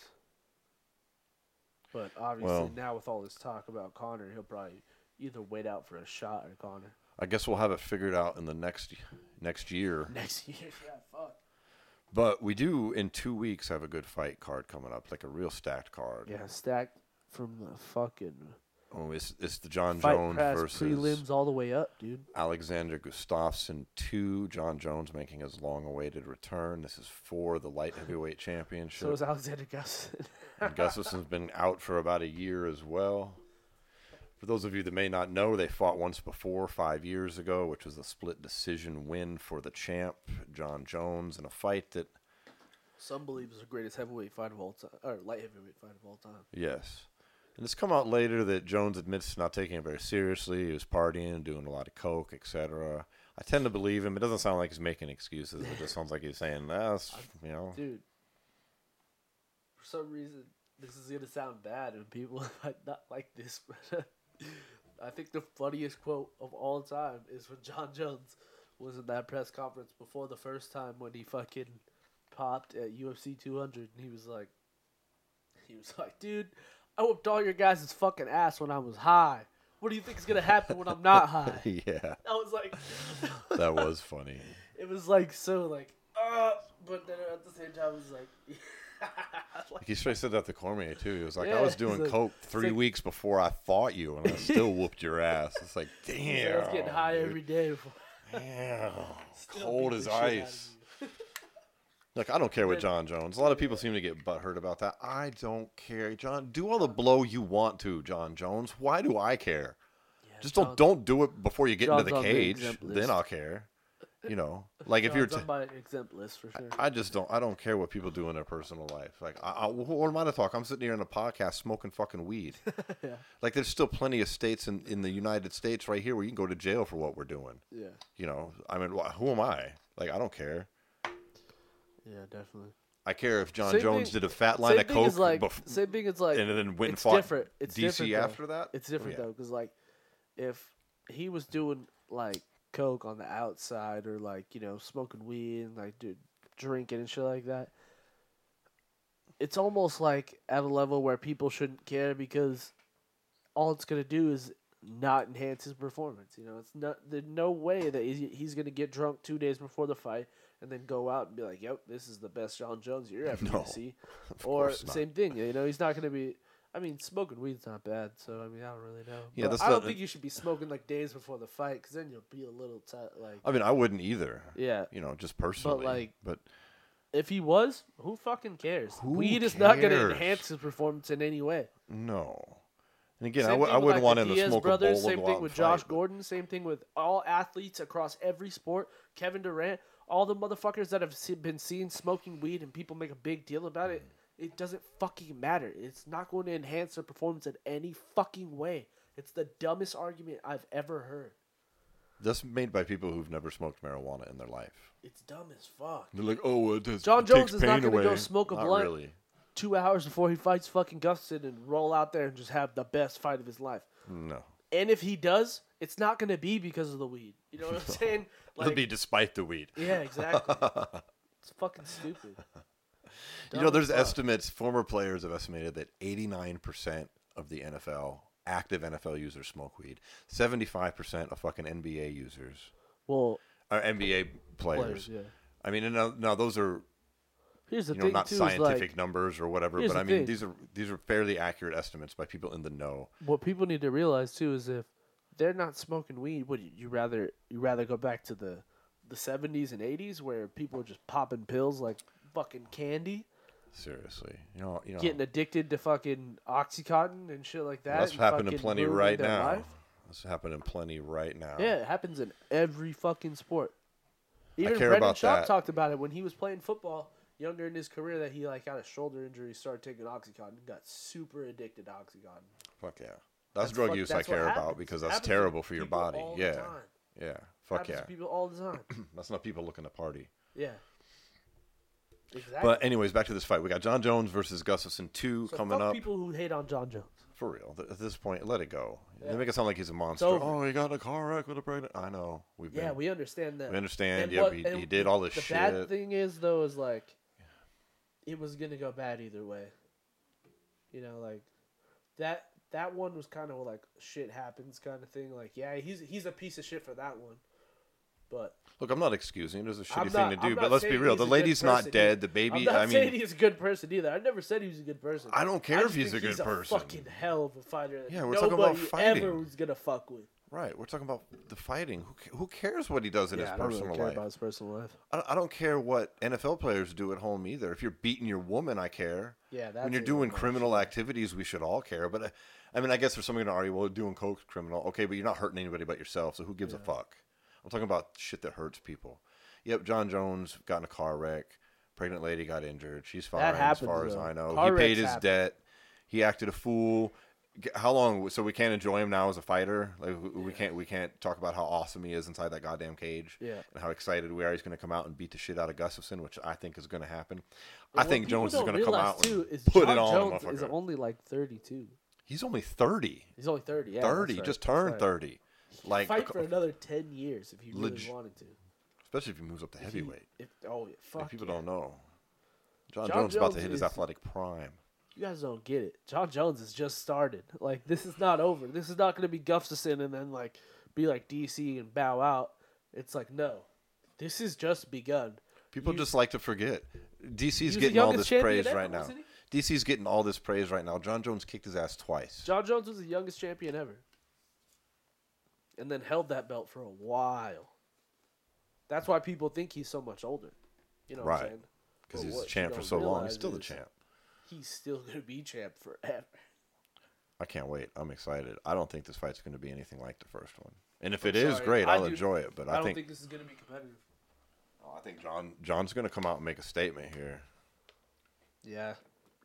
But obviously Well- now with all this talk about Conor, he'll probably either wait out for a shot or Conor I guess we'll have it figured out in the next year. next year. Yeah, fuck. But we do in 2 weeks have a good fight card coming up, like a real stacked card. Yeah, stacked from the fucking Oh, it's the John fight Jones pass versus prelims all the way up, dude. Alexander Gustafsson 2. John Jones making his long-awaited return. This is for the light heavyweight championship. So is Alexander Gustafsson. And Gustafsson's been out for about a year as well. For those of you that may not know, they fought once before 5 years ago, which was a split decision win for the champ, John Jones, in a fight that, Some believe is the greatest heavyweight fight of all time, or light heavyweight fight of all time. yes. And it's come out later that Jones admits to not taking it very seriously. He was partying, doing a lot of coke, etc. I tend to believe him. It doesn't sound like he's making excuses. It just sounds like he's saying, Dude, for some reason, this is gonna sound bad, and people might not like this, but I think the funniest quote of all time is when John Jones was in that press conference before the first time when he fucking popped at UFC 200, and he was like, dude, I whooped all your guys' fucking ass when I was high. What do you think is gonna happen when I'm not high? yeah, I was like, that was funny. it was like so like, but then at the same time, it was like. Like he straight said that to Cormier too. He was like, Yeah, I was he's doing like- coke 3 like- weeks before I fought you, and I still whooped your ass. It's like, I damn. was getting high dude. every day before. Damn. Still Cold beat as the shit out of ice. you. Look, I don't care with John Jones. A lot of people seem to get butthurt about that. I don't care, John. Do all the blow you want to, John Jones. Why do I care? Yeah, Just John's- don't do it before you get into John's the on the cage. exempt Then list. I'll care. You know, like if you're. John's on my exempt list for sure. I just don't. I don't care what people do in their personal life. Like, what am I to talk? I'm sitting here in a podcast smoking fucking weed. Yeah. Like, there's still plenty of states in the United States right here where you can go to jail for what we're doing. Yeah. You know, I mean, who am I? Like, I don't care. Yeah, definitely. I care if John Same Jones thing- did a fat line of thing coke is like, bef- same thing is like, and then went and it's fought different. It's DC different, though. after that. It's different Oh, yeah. though, because like, if he was doing like coke on the outside or like smoking weed and like drinking and shit like that, it's almost like at a level where people shouldn't care because all it's gonna do is not enhance his performance. You know, it's not there's no way that he's gonna get drunk 2 days before the fight and then go out and be like, "Yep, this is the best John Jones you're ever gonna see." Or same thing, you know, he's not gonna be. I mean, smoking weed's not bad, so I mean, I don't really know. Yeah, I don't think you should be smoking like days before the fight because then you'll be a little like. I mean, I wouldn't either. Yeah, you know, just personally. But if he was, who fucking cares? Who Weed is not going to cares? enhance his performance in any way. No. And again, Same I thing with, wouldn't want him the to Diaz smoke brothers, a bowl same and go thing out with and Josh fight, Gordon. Same thing with all athletes across every sport. Kevin Durant, all the motherfuckers that have been seen smoking weed and people make a big deal about it. It doesn't fucking matter. It's not going to enhance their performance in any fucking way. It's the dumbest argument I've ever heard. That's made by people who've never smoked marijuana in their life. It's dumb as fuck. They're like, oh, it does. John Jones is not going to go smoke a Not blunt really. 2 hours before he fights fucking Gustafsson and roll out there and just have the best fight of his life. No. And if he does, it's not going to be because of the weed. You know what I'm saying? It'll be despite the weed. Yeah, exactly. It's fucking stupid. You know, there's estimates, former players have estimated that 89% of the NFL, active NFL users smoke weed. 75% of fucking NBA users. Well, or NBA players. yeah. I mean, and now those are Here's the you know, thing not too, scientific numbers or whatever, here's but I the mean thing. these are fairly accurate estimates by people in the know. What people need to realize too is if they're not smoking weed, would you rather go back to the 70s and 80s where people were just popping pills like fucking candy? Seriously, you know, Getting addicted to fucking Oxycontin and shit like that. that's and happening fucking plenty ruining right their now. life. That's happening plenty right now. Yeah, it happens in every fucking sport. Even care Brendan about Schaub that. talked about it when he was playing football younger in his career that he like got a shoulder injury, started taking Oxycontin, got super addicted to Oxycontin. Fuck yeah. That's drug use I that's what care happens. about because It that's happens terrible to for your people body. all the Yeah. time. Yeah. Fuck Happens yeah. to people all the time. That's not people looking to party. Yeah. Exactly. But anyways, back to this fight. We got John Jones versus Gustafsson 2 so coming fuck up. people who hate on John Jones. For real. At this point, let it go. Yeah. They make it sound like he's a monster. over. Oh, he got in a car wreck with a pregnant. I know. Yeah, we understand that. We understand. And Yeah, what- he did all this the shit. bad thing is though is like it was gonna go bad either way. You know, like that one was kind of like shit happens kind of thing. Like, yeah, he's a piece of shit for that one. But Look, I'm not excusing it. It was a shitty I'm thing not- to do, I'm but not let's be saying real. he's The a good lady's not person dead. either. The baby, I'm not I saying mean, he's a good person either. I never said he was a good person. I don't care I if just he's a think good he's person. A fucking hell of a fighter. That Yeah, we're talking about nobody fighting. ever was gonna fuck with. Right. We're talking about the fighting. Who cares what he does in his I don't personal really care life? about his personal life. I don't care what NFL players do at home either. If you're beating your woman, I care. Yeah, that's When you're even doing more criminal activities, we should all care. But I mean, I guess there's somebody going to argue, well, doing coke's criminal. Okay, but you're not hurting anybody but yourself, so who gives a fuck? I'm talking about shit that hurts people. Yep, John Jones got in a car wreck. Pregnant lady got injured. She's fine That happens, as far as though. I know. Car He paid wrecks his happen. debt. He acted a fool. How long? So we can't enjoy him now as a fighter. Like we can't talk about how awesome he is inside that goddamn cage. Yeah. And how excited we are. He's going to come out and beat the shit out of Gustafsson, which I think is going to happen. And I what think people Jones is don't going to come realize, out too, and is put John it on Jones him, is motherfucker. only like 32. He's only 30. He's only 30. Yeah, 30. that's right. Just That's turned right. 30. Like, Fight for another 10 years if he really Leg- wanted to. especially if he moves up to If he- heavyweight. Oh, yeah, fuck. If people yeah. don't know. John John Jones is about to Jones hit his is- athletic prime. You guys don't get it. John Jones has just started. Like, this is not over. This is not going to be Gustafsson and then, like, be like DC and bow out. It's like, no. This has just begun. People You- just like to forget. DC's He was the getting all youngest this champion praise ever, right now. wasn't he? DC's getting all this praise right now. John Jones kicked his ass twice. John Jones was the youngest champion ever. And then held that belt for a while. That's why people think he's so much older. You know what I'm Right. saying? Because But he's what the you champ for don't so long. He's realize still the is champ. He's still going to be champ forever. I can't wait. I'm excited. I don't think this fight's going to be anything like the first one. And if I'm it is, sorry. great. I I'll do- enjoy it. But I don't think, think this is going to be competitive. I think John's going to come out and make a statement here. Yeah.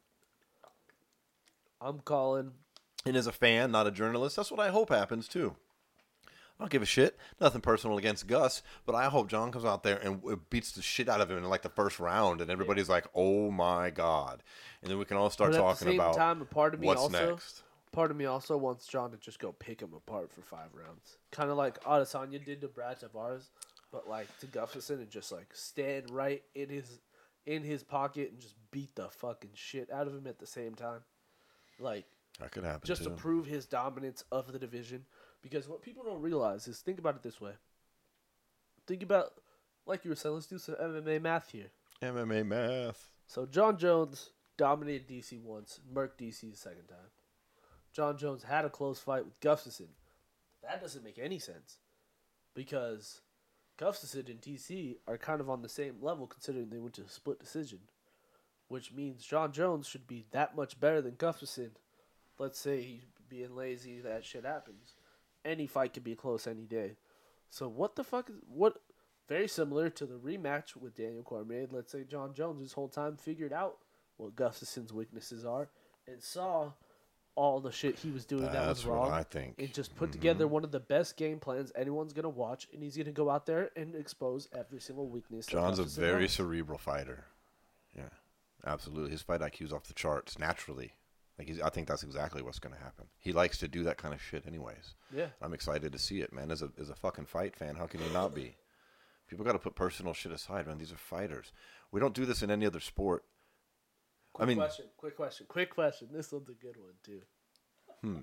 I'm calling. And as a fan, not a journalist, that's what I hope happens too. I don't give a shit. Nothing personal against Gus, but I hope John comes out there and beats the shit out of him in like the first round, and everybody's like, "Oh my god!" And then we can all start But at the talking same about time, a part of me what's also, next. Part of me also wants John to just go pick him apart for 5 rounds, kind of like Adesanya did to Brad Tavares, but like to Gustafsson and just like stand right in in his pocket and just beat the fucking shit out of him at the same time. Like, That could happen just too. to prove his dominance of the division. Because what people don't realize is, think about it this way. Think about, like you were saying, let's do some MMA math here. MMA math. So John Jones dominated DC once, murked DC the second time. John Jones had a close fight with Gustafsson. That doesn't make any sense. Because Gustafsson and DC are kind of on the same level considering they went to a split decision. Which means John Jones should be that much better than Gustafsson. Let's say he's being lazy, that shit happens. Any fight could be close any day. So what the fuck is... Very similar to the rematch with Daniel Cormier. Let's say John Jones this whole time figured out what Gustafsson's weaknesses are and saw all the shit he was doing that was wrong. That's what I think. And just put together one of the best game plans anyone's going to watch, and he's going to go out there and expose every single weakness. John's a Gustafsson very has. cerebral fighter. Yeah, absolutely. His fight IQ is off the charts naturally. I think that's exactly what's going to happen. He likes to do that kind of shit anyways. Yeah. I'm excited to see it, man. As a fucking fight fan, how can you not be? People got to put personal shit aside, man. These are fighters. We don't do this in any other sport. Quick question. This one's a good one, too.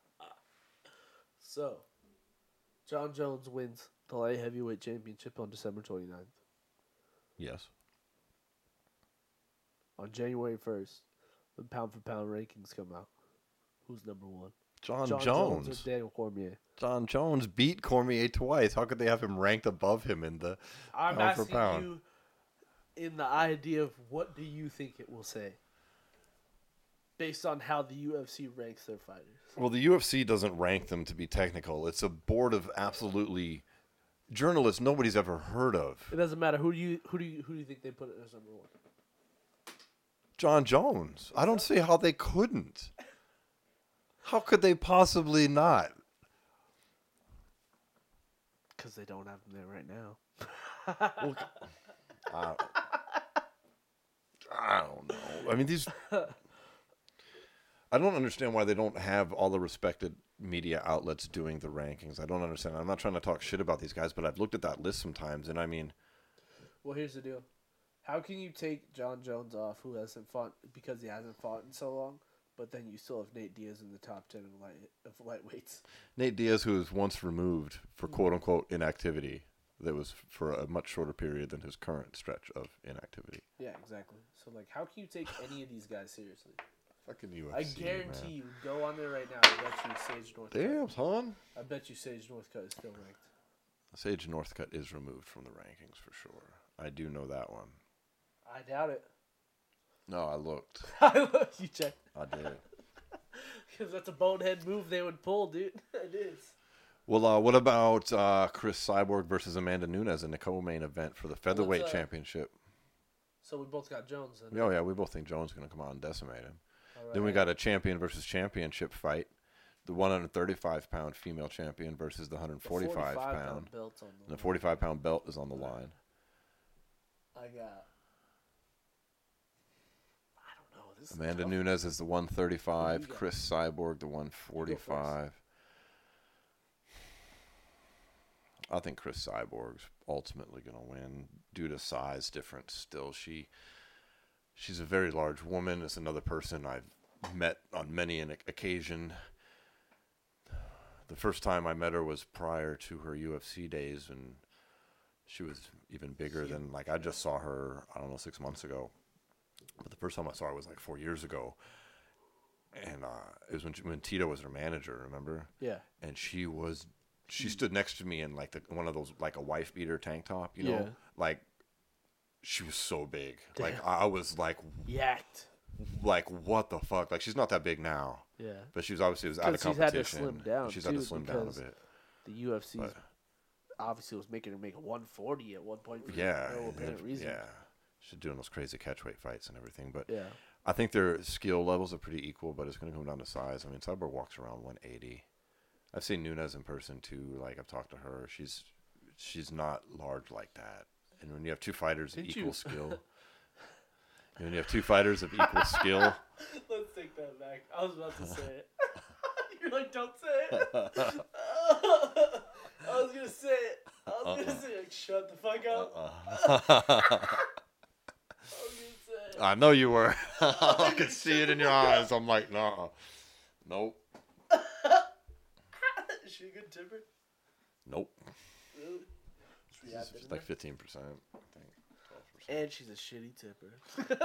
So, John Jones wins the light heavyweight championship on December 29th. Yes. On January 1st, the pound-for-pound rankings come out. Who's number one? John Jones or Daniel Cormier? John Jones beat Cormier twice. How could they have him ranked above him in the I'm pound for asking pound? you in the idea of what do you think it will say? Based on how the UFC ranks their fighters. Well, the UFC doesn't rank them to be technical. It's a board of absolutely journalists nobody's ever heard of. It doesn't matter. Who do you think they put it as number one? John Jones. I don't see how they couldn't. How could they possibly not? Because they don't have him there right now. Well, I don't know. I mean, I don't understand why they don't have all the respected media outlets doing the rankings. I don't understand. I'm not trying to talk shit about these guys, but I've looked at that list sometimes, and I mean... Well, here's the deal. How can you take John Jones off, who hasn't fought, because he hasn't fought in so long, but then you still have Nate Diaz in the top 10 of lightweights? Nate Diaz, who was once removed for quote-unquote inactivity, that was for a much shorter period than his current stretch of inactivity. Yeah, exactly. So, like, how can you take any of these guys seriously? Fucking UFC, I guarantee man. you, go on there right now, I bet you Sage Northcutt. Damn, son. I bet you Sage Northcutt is still ranked. Sage Northcutt is removed from the rankings for sure. I do know that one. I doubt it. No, I looked. You checked. I did. Because that's a bonehead move they would pull, dude. It is. Well, what about Chris Cyborg versus Amanda Nunes in the co-main event for the featherweight championship? So we both got Jones then. Oh, yeah, we both think Jones is going to come out and decimate him. All Then we right. got a champion versus championship fight. The 135-pound female champion versus the 145-pound. belts on And the 45-pound belt is on the line. I got... I don't know. This is Amanda tough. Nunes is the 135. Who you got? Chris Cyborg, the 145. I think Chris Cyborg's ultimately going to win due to size difference. Still, she's a very large woman. It's another person I've met on many an occasion. The first time I met her was prior to her UFC days, and she was even bigger than, like, I just saw her, I don't know, 6 months ago. But the first time I saw her was like 4 years ago. And it was when Tito was her manager, remember? Yeah. And she stood next to me in like one of those, like a wife beater tank top, you know? Yeah. Like, she was so big. Damn. Like, I was like, Yacked. like, what the fuck? Like, she's not that big now. Yeah. But she was obviously out of 'Cause she's had to competition. slim down, She's had to too, slim down a because bit. The UFC But- obviously was making her make a 140 at one point for Yeah. no apparent reason. Yeah. She's doing those crazy catchweight fights and everything. But Yeah. I think their skill levels are pretty equal, but it's going to come down to size. I mean, Cyborg walks around 180. I've seen Nunes in person too. Like, I've talked to her. She's not large like that. And when you have two fighters of Didn't equal you- skill, and when you have two fighters of equal skill, Let's take that back. I was about to say it. You're like, don't say it. I was gonna say it. I was gonna say, like, shut the fuck up. I was I know you were. I could see it in your eyes. I'm like, nah. Nope. Is she a good tipper? Nope. Really? She's like 15%, I think. 12%. And she's a shitty tipper.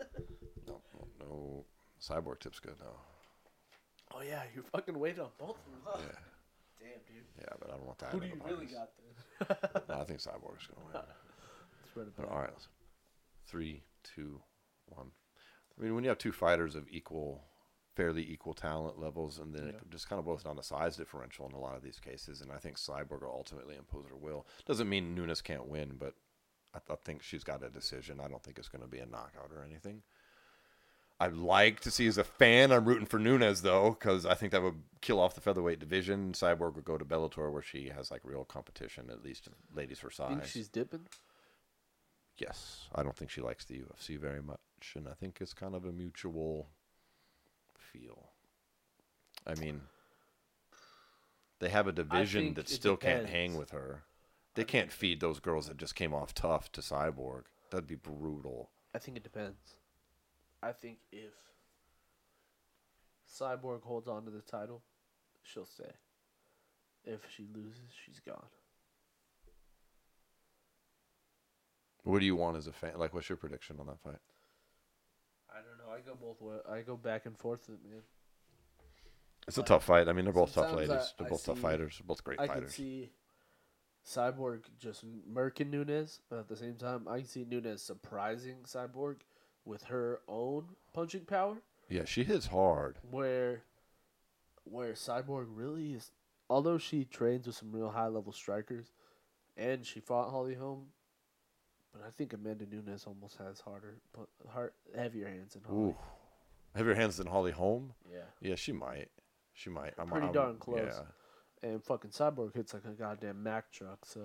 No. Cyborg tip's good, though. Oh, yeah. You're fucking waiting on both of them, huh? Yeah. Damn, dude. Yeah, but I don't want that. Who do you really got then? No, I think Cyborg's going to win. But, all right. 3, 2, 1. I mean, when you have two fighters of fairly equal talent levels, and then it just kind of boils down to size differential in a lot of these cases, and I think Cyborg will ultimately impose her will. Doesn't mean Nunes can't win, but I think she's got a decision. I don't think it's going to be a knockout or anything. I'd like to see, as a fan, I'm rooting for Nunes, though, because I think that would kill off the featherweight division. Cyborg would go to Bellator, where she has like real competition, at least ladies her size. Think she's dipping? Yes. I don't think she likes the UFC very much, and I think it's kind of a mutual feel. I mean, they have a division that still can't hang with her. They can't feed those girls that just came off tough to Cyborg. That'd be brutal. I think it depends. I think if Cyborg holds on to the title, she'll stay. If she loses, she's gone. What do you want as a fan? Like, what's your prediction on that fight? I don't know. I go both ways. I go back and forth with it, man. It's a tough fight. I mean, they're both tough Sometimes ladies. They're both tough fighters. They're both great I fighters. can see Cyborg just murking Nunes, but at the same time, I can see Nunes surprising Cyborg with her own punching power. Yeah, she hits hard. Where Cyborg really is, although she trains with some real high level strikers, and she fought Holly Holm, but I think Amanda Nunes almost has heavier hands than Holly. Ooh, heavier hands than Holly Holm? Yeah. Yeah, she might. She might. Pretty darn close. Yeah. And fucking Cyborg hits like a goddamn Mack truck, so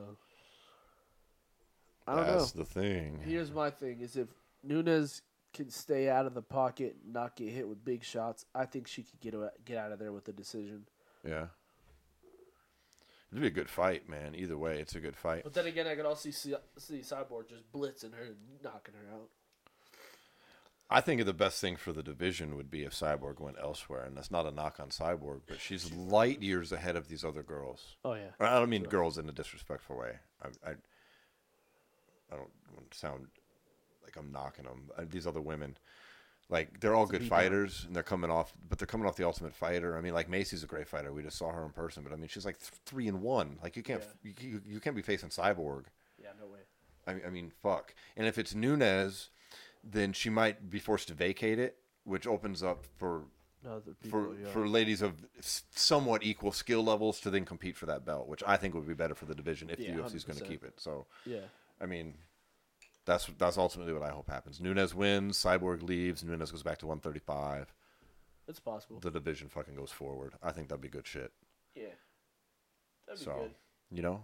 I don't know. That's the thing. Here's my thing: is if Nunes can stay out of the pocket, and not get hit with big shots, I think she could get out of there with a decision. Yeah. It'd be a good fight, man. Either way, it's a good fight. But then again, I could also see Cyborg just blitzing her and knocking her out. I think the best thing for the division would be if Cyborg went elsewhere, and that's not a knock on Cyborg, but she's light years ahead of these other girls. Oh yeah. I don't mean girls in a disrespectful way. I don't want to sound like I'm knocking them. These other women, like, they're all good fighters, and they're coming off the Ultimate Fighter. I mean, like, Macy's a great fighter. We just saw her in person, but I mean, she's like 3-1. Like, you can't be facing Cyborg. Yeah, no way. I mean, fuck. And if it's Nunes, then she might be forced to vacate it, which opens up for ladies of somewhat equal skill levels to then compete for that belt, which I think would be better for the division if the UFC is going to keep it. So, yeah, I mean, that's ultimately what I hope happens. Nunes wins, Cyborg leaves, Nunes goes back to 135. It's possible. The division fucking goes forward. I think that'd be good shit. Yeah, that'd be good. You know,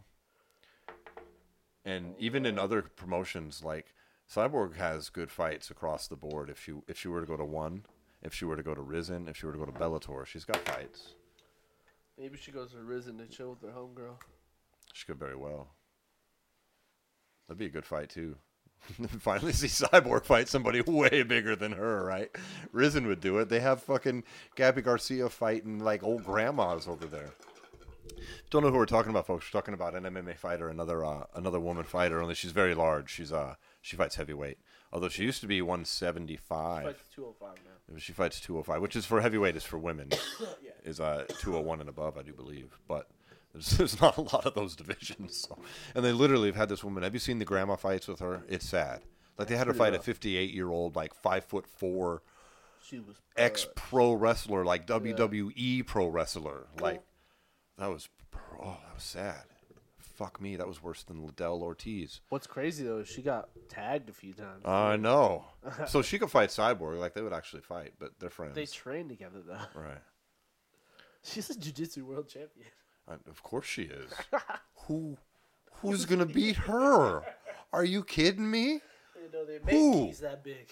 and even in other promotions, like, Cyborg has good fights across the board. If she were to go to ONE, if she were to go to Rizin, if she were to go to Bellator, she's got fights. Maybe she goes to Rizin to chill with her homegirl. She could very well. That'd be a good fight too. Finally see Cyborg fight somebody way bigger than her, right? Rizin would do it. They have fucking Gabby Garcia fighting like old grandmas over there. Don't know who we're talking about, folks. We're talking about an MMA fighter, another woman fighter. Only she's very large. She fights heavyweight. Although she used to be 175. She fights 205 now. She fights 205, which is for heavyweight, is for women. Yeah. Is 201 and above, I do believe. But there's not a lot of those divisions. So. And they literally have had this woman. Have you seen the grandma fights with her? It's sad. Like, they had her fight a 58-year-old, like 5'4", she was ex-pro wrestler, like WWE pro wrestler. Like, that was sad. Fuck me, that was worse than Liddell Ortiz. What's crazy though is she got tagged a few times. I know. So she could fight Cyborg, like they would actually fight, but they're friends. They train together though. Right. She's a jiu-jitsu world champion. Of course she is. Who's gonna beat her? Are you kidding me? You know, they make keys that big.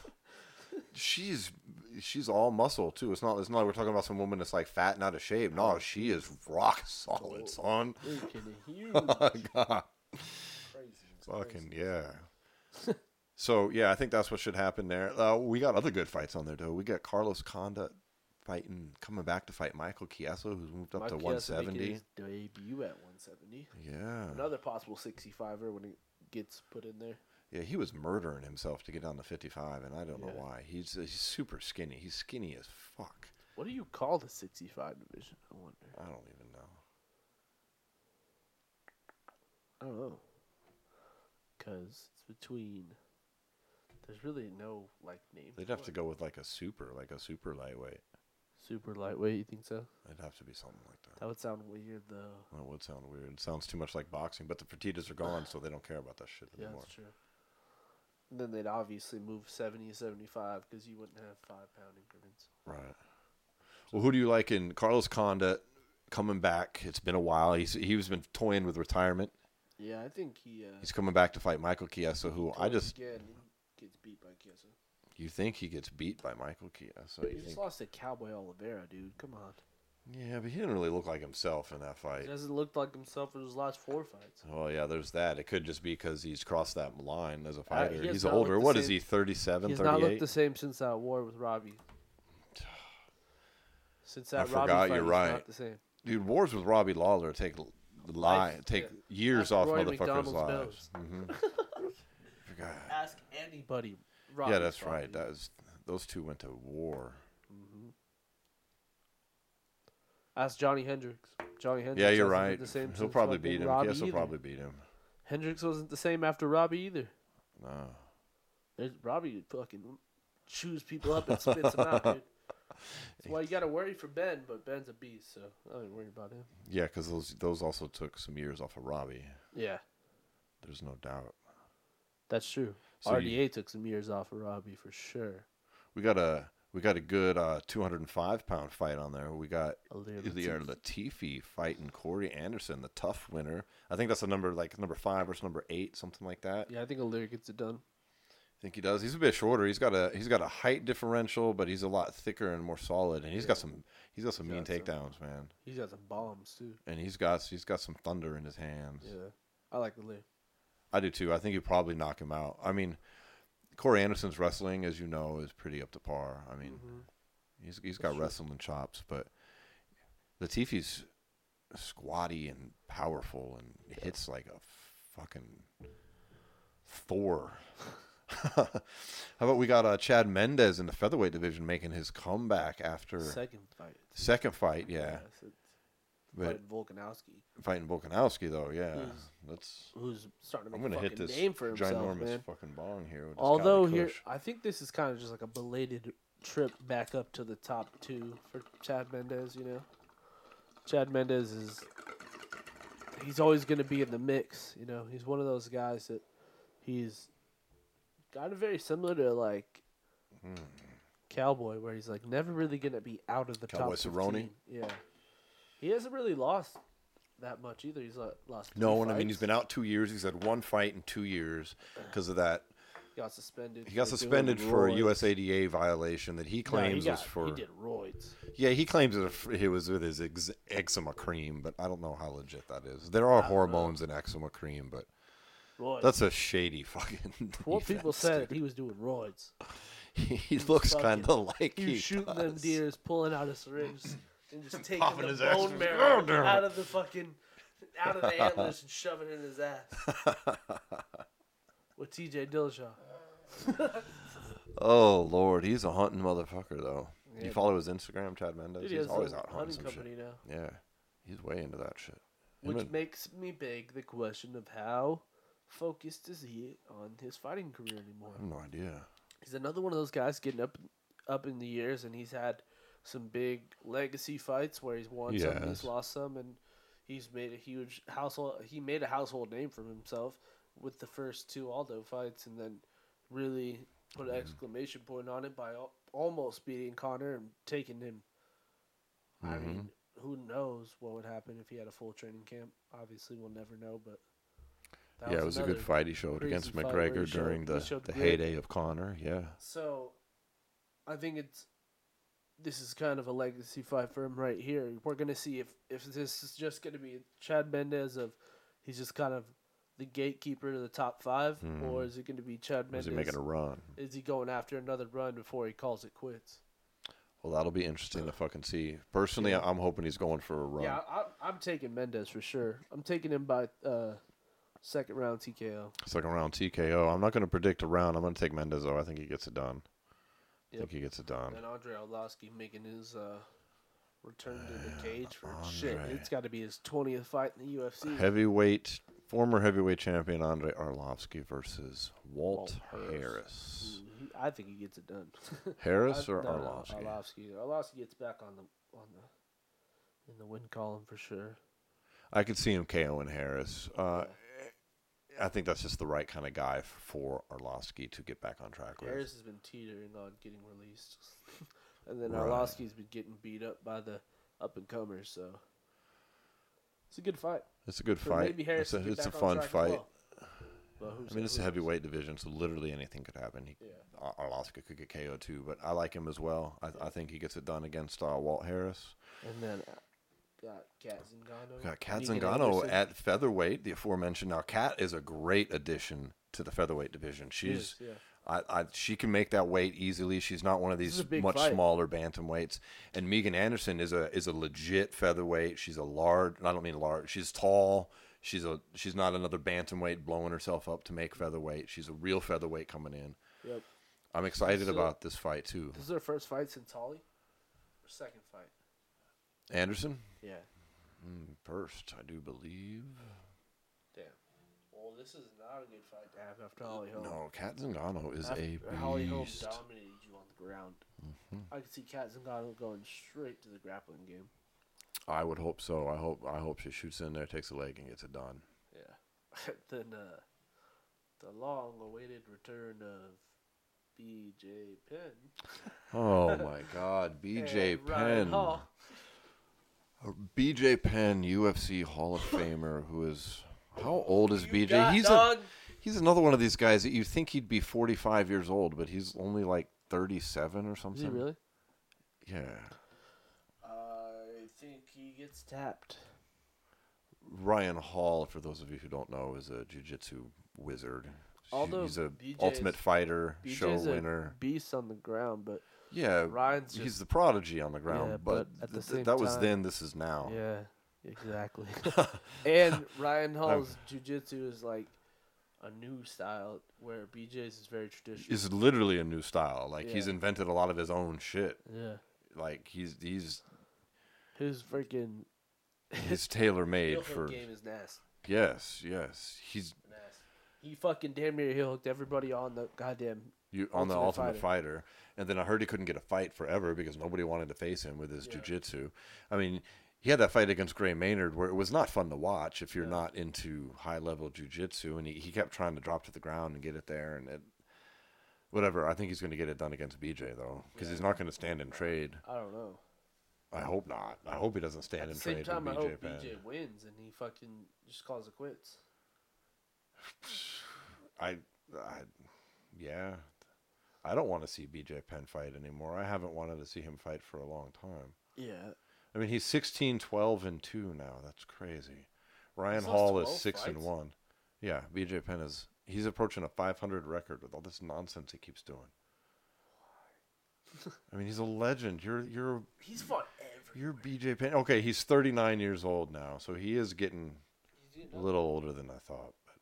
She's all muscle too. It's not like we're talking about some woman that's like fat and out of shape. No, she is rock solid, son. Huge. Oh, God. Crazy. Fucking crazy. Yeah. So yeah, I think that's what should happen there. We got other good fights on there though. We got Carlos Condit coming back to fight Michael Chiesa, who's moved up to Chiesa making 170. his debut at 170. Yeah, Another possible 65er when it gets put in there. yeah, he was murdering himself to get down to 55, and I don't know Yeah. why. He's super skinny. He's skinny as fuck. What do you call the 65 division? I wonder. I don't even know. I don't know. Because it's between. There's really no name. They'd for have to it. go with like a super lightweight. Super lightweight. You think so? It'd have to be something like that. That would sound weird though. That would sound weird. It sounds too much like boxing, but the Fertitas are gone, so they don't care about that shit Yeah, anymore. that's true. And then they'd obviously move 70 to 75 because you wouldn't have 5-pound increments. Right. Well, who do you like in Carlos Condit coming back? It's been a while. He's been toying with retirement. Yeah, I think he. He's coming back to fight Michael Chiesa, who again he gets beat by Chiesa. You think he gets beat by Michael Chiesa? So He you just think? lost to Cowboy Oliveira, dude. Come on. Yeah, but he didn't really look like himself in that He fight. doesn't look like himself in his last 4 fights. Oh yeah, there's that. It could just be because he's crossed that line as a fighter. he has He's not older. looked the What is same- he? 37, He's not looked 38? the same since that war with Robbie. Since that I Robbie forgot, fight, you're he's right. not the same. Dude, wars with Robbie Lawler take Life, years Ask off Roy motherfuckers' McDonald's lives. nose. Forgot. Ask anybody. Robbie Yeah, that's fought right. me. Those two went to war. Ask Johnny Hendricks. Johnny Hendricks. Yeah, you're hasn't been right. The same He'll since probably fucking beat him. Robbie Yes, he'll either. probably beat him. Hendricks wasn't the same after Robbie either. No. Robbie fucking chews people up and spits them out, dude. That's why you gotta worry for Ben, but Ben's a beast, so I don't worry about him. Yeah, because those also took some years off of Robbie. Yeah, There's no doubt. that's true. So RDA took some years off of Robbie for sure. We got a good 205-pound fight on there. We got Ilir Ilir Latifi fighting Corey Anderson, the tough winner. I think that's the number 5 versus number 8, something like that. Yeah, I think Ilir gets it done. I think he does. He's a bit shorter. He's got a height differential, but he's a lot thicker and more solid. And he's got some mean takedowns, man. He's got some bombs too. And he's got some thunder in his hands. Yeah, I like Ilir. I do too. I think he'd probably knock him out. I mean, Corey Anderson's wrestling, as you know, is pretty up to par. I mean, he's got wrestling chops, but Latifi's squatty and powerful and hits like a fucking Thor. How about we got Chad Mendez in the featherweight division making his comeback after Second fight. yeah. So But Volkanovski, fighting Volkanovski though, yeah. who's starting to I'm make gonna a hit fucking this name for himself, ginormous man. fucking bong here. With this Although Cali here, Kush. I think this is kind of just like a belated trip back up to the top 2 for Chad Mendez. You know, Chad Mendez he's always going to be in the mix. You know, he's one of those guys that he's kind of very similar to like Cowboy, where he's like never really going to be out of the Cowboy top 15. Cerrone? Yeah, he hasn't really lost that much either. He's lost. No, 3 and I mean he's fights. been out 2 years. He's had one fight in 2 years because of that. He got suspended. He got for suspended doing for a roids. USADA violation that he No, claims was for. He did roids. Yeah, he claims it was with his eczema cream, but I don't know how legit that is. There are hormones in eczema cream, but Roids. that's a shady fucking. What people defense, said dude. he was doing roids. He looks fucking- kind of like He was shooting them deers, pulling out a syringe, and just taking Popping the his ass. bone marrow out of the antlers and shoving it in his ass. With TJ Dillashaw. Oh Lord, he's a hunting motherfucker though. Yeah. You follow his Instagram, Chad Mendez? Dude, he He's has always a out hunting hunting some company shit. now. Yeah, he's way into that shit. Him Which and- makes me beg the question of how focused is he on his fighting career anymore? I have no idea. He's another one of those guys getting up in the years, and he's had some big legacy fights where he's won some, Yes. he's lost some, and he's made a huge household. He made a household name for himself with the first 2 Aldo fights, and then really put an exclamation point on it by almost beating Connor and taking him. I mean, who knows what would happen if he had a full training camp? Obviously, we'll never know, but. that Yeah, it was a good another fight he showed crazy against fight where he McGregor during he the showed grit. heyday of Connor. Yeah. So, I think this is kind of a legacy fight for him right here. We're gonna see if this is just gonna be Chad Mendez he's just kind of the gatekeeper to the top 5, or is it going to be Chad Is Mendes? he making a run? Is he going after another run before he calls it quits? Well, that'll be interesting to fucking see. Personally, Yeah. I'm hoping he's going for a run. Yeah, I'm taking Mendes for sure. I'm taking him by second round TKO. Second round TKO. I'm not going to predict a round. I'm going to take Mendes, though. I think he gets it done. I think he gets it done. And Andre Arlovski making his return to the cage for Andre. shit. It's got to be his 20th fight in the UFC. Former heavyweight champion Andre Arlovski versus Walt Harris. I think he gets it done. Harris or No, Arlovski? Arlovski gets back in the win column for sure. I could see him KOing Harris. I think that's just the right kind of guy for Arlovski to get back on track with. Harris has been teetering on getting released, and then Right. Arlovski's been getting beat up by the up and comers. So it's a good fight. It's a good For fight. maybe Harris to get It's a back on fun track as fight. well. But I mean, it's a heavyweight division, so literally anything could happen. Arlovski could get KO too, but I like him as well. I think he gets it done against Walt Harris. And then got Kat Zingano. Got Kat Negan Zingano Anderson. at featherweight, the aforementioned. Now, Kat is a great addition to the featherweight division. She's, she can make that weight easily. She's not one of This is these a big much fight. smaller bantamweights. And Megan Anderson is a legit featherweight. She's a large. I don't mean large. She's tall. She's not another bantamweight blowing herself up to make featherweight. She's a real featherweight coming in. Yep. I'm excited So- about this fight too. This is their first fight since Holly? Or second fight? Anderson Yeah. first, I do believe. Damn. Well, this is not a good fight to have after Holly Holm. No, Kat Zingano is After a Holly Holm beast. dominated you on the ground. I could see Kat Zingano going straight to the grappling game. I would hope so. I hope she shoots in there, takes a leg, and gets it done. Yeah. Then the long-awaited return of B.J. Penn. Oh my God, B.J. and Ryan Penn. Hall. B.J. Penn, UFC Hall of Famer, who is how old is You B.J.? got, He's dog. he's another one of these guys that you think he'd be 45 years old, but he's only like 37 or something. Is he really? Yeah. I think he gets tapped. Ryan Hall, for those of you who don't know, is a jiu-jitsu wizard. Although he's a BJ's ultimate fighter, BJ's show a winner. beast on the ground, but Yeah, Ryan's he's just the prodigy on the ground, Yeah, but but at the same that was time- then. This is now. yeah, exactly. And Ryan Hall's jiu-jitsu is like a new style, where BJ's is very traditional. Is literally a new style. Like he's Yeah. invented a lot of his own shit. Yeah, Like he's his freaking he's tailor made heel hook for. game is nasty. Yes. He's He fucking damn near heel hooked everybody on the goddamn. on the Ultimate Ultimate Fighter, and then I heard he couldn't get a fight forever because nobody wanted to face him with his jiu-jitsu. I mean, he had that fight against Gray Maynard where it was not fun to watch if you're not into high-level jiu-jitsu, and he kept trying to drop to the ground and get it there, and whatever. I think he's going to get it done against BJ, though, because he's not going to stand in trade. I don't know. I hope not. I hope he doesn't stand At the in same trade time, I with BJ hope Penn. BJ wins and he fucking just calls it quits. Yeah. I don't want to see BJ Penn fight anymore. I haven't wanted to see him fight for a long time. Yeah. I mean, he's 16, 12, and 2 now. That's crazy. Ryan He's lost Hall is 12 6 and fights? 1. Yeah, BJ Penn he's approaching a 500 record with all this nonsense he keeps doing. I mean, he's a legend. He's fought You're BJ Penn. Okay, he's 39 years old now, so he is getting a little older than I thought. But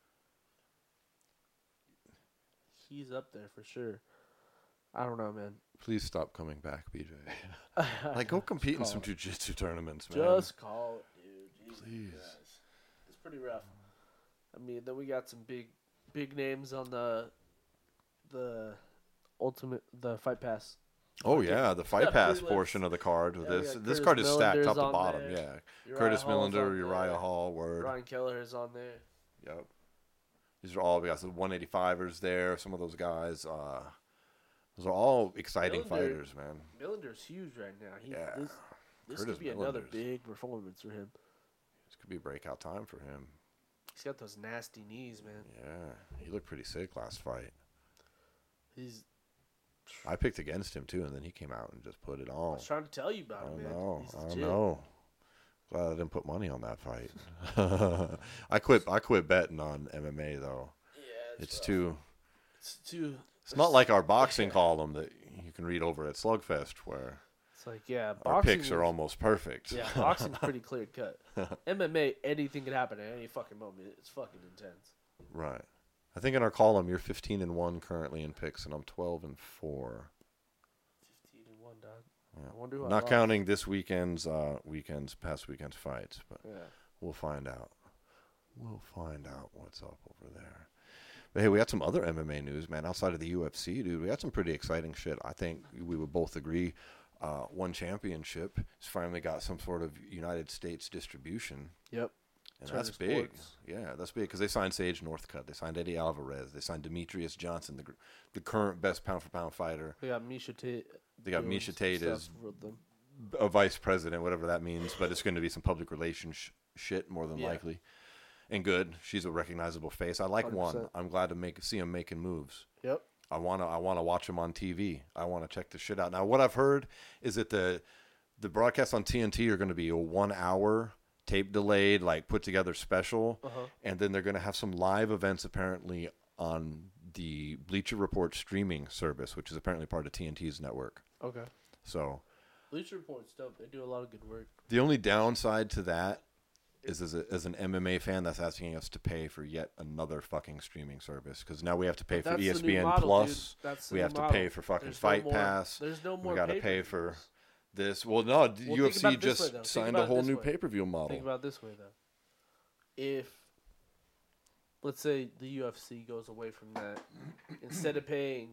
He's up there for sure. I don't know, man. please stop coming back, BJ. Like, go compete in some jiu-jitsu tournaments, man. Just call it, dude. Jesus Please. Christ. It's pretty rough. I mean, then we got some big names on the Fight Pass. Oh yeah, the Fight Yeah, Pass prelims. portion of the card. Yeah, we This got this Curtis card is stacked Millender's top to on bottom. there. Yeah, Uriah Curtis Hall's Millender, on Uriah there. Hall, word. Ryan Keller is on there. Yep. These are all we got some 185ers there. Some of those guys. Those are all exciting Millender- fighters, man. Millender's huge right now. Yeah. This Curtis could be another Millender's- big performance for him. This could be a breakout time for him. He's got those nasty knees, man. Yeah, he looked pretty sick last fight. He's. I picked against him too, and then he came out and just put it I on. was trying to tell you about I him, man. know. He's I legit. know. Glad I didn't put money on that fight. I quit betting on MMA though. Yeah, It's too. It's too. It's not like our boxing column that you can read over at Slugfest, where It's like, yeah, our boxing picks are is- almost perfect. Yeah, boxing's pretty clear cut. MMA, anything can happen at any fucking moment. It's fucking intense. Right. I think in our column you're 15-1 currently in picks, and I'm 12-4. 15-1, dog. Yeah. I wonder who I Not lost. counting this past weekend's fights, but Yeah. we'll find out. We'll find out what's up over there. But hey, we had some other MMA news, man, outside of the UFC, dude. We had some pretty exciting shit. I think we would both agree. One Championship has finally got some sort of United States distribution. Yep. And Turner that's big. Sports. Yeah, that's big because they signed Sage Northcutt. They signed Eddie Alvarez. They signed Demetrius Johnson, the current best pound-for-pound fighter. They got Misha Tate. They got doing Misha some Tate stuff as with them. a vice president, whatever that means, but it's going to be some public relations shit more than Yeah. likely. And good. She's a recognizable face. I like 100%. one. I'm glad to see him making moves. Yep. I want to watch him on TV. I want to check the shit out. Now, what I've heard is that the broadcasts on TNT are going to be a 1 hour tape delayed, like put together special, and then they're going to have some live events apparently on the Bleacher Report streaming service, which is apparently part of TNT's network. Okay. So Bleacher Report's dope. They do a lot of good work. the only downside to that is as an MMA fan, that's asking us to pay for yet another fucking streaming service because now we have to pay for That's the new ESPN model, Plus. dude. That's the We new have to model. pay for fucking There's no Fight more- Pass. There's no more. We got to pay pay-per-views. for this. Well, no, Well, think about UFC it this way, just though. Think signed about a it whole this new way. pay-per-view model. Think about it this way though. If let's say the UFC goes away from that, instead of paying,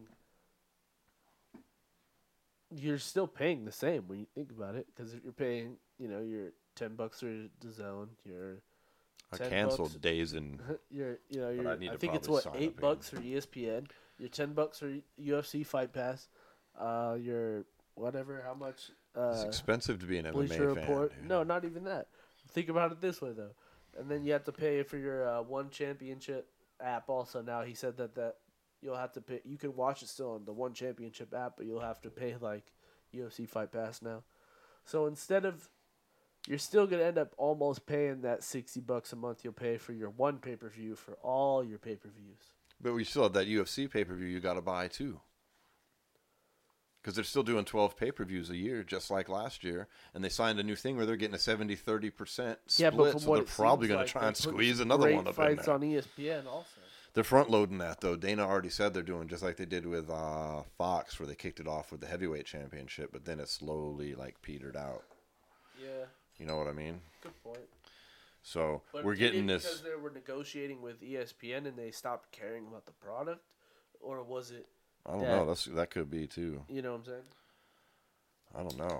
you're still paying the same when you think about it, because if you're paying, you're $10 for the zone, you're I $10 canceled days and you're But I need I to think it's probably what sign up $8 for ESPN, you're $10 for UFC Fight Pass, you're whatever how much it's expensive to be an Bleacher MMA fan. Report. dude. No, not even that. Think about it this way though, and then you have to pay for your One Championship app. Also, now he said that you'll have to pay. You can watch it still on the One Championship app, but you'll have to pay like UFC Fight Pass now. So instead of, you're still gonna end up almost paying that $60 a month you'll pay for your one pay-per-view for all your pay-per-views. But we still have that UFC pay-per-view you got to buy too. Because they're still doing 12 pay-per-views a year, just like last year. And they signed a new thing where they're getting a 70-30% Yeah, but split, from so what they're it probably seems going like, to try they're and putting squeeze some another great one up in fights there. on ESPN also. They're front-loading that, though. Dana already said they're doing just like they did with Fox, where they kicked it off with the heavyweight championship, but then it slowly, petered out. Yeah, You know what I mean? good point. So But we're getting because this... they were negotiating with ESPN and they stopped caring about the product, or was it? I don't know. That could be, too. You know what I'm saying? I don't know.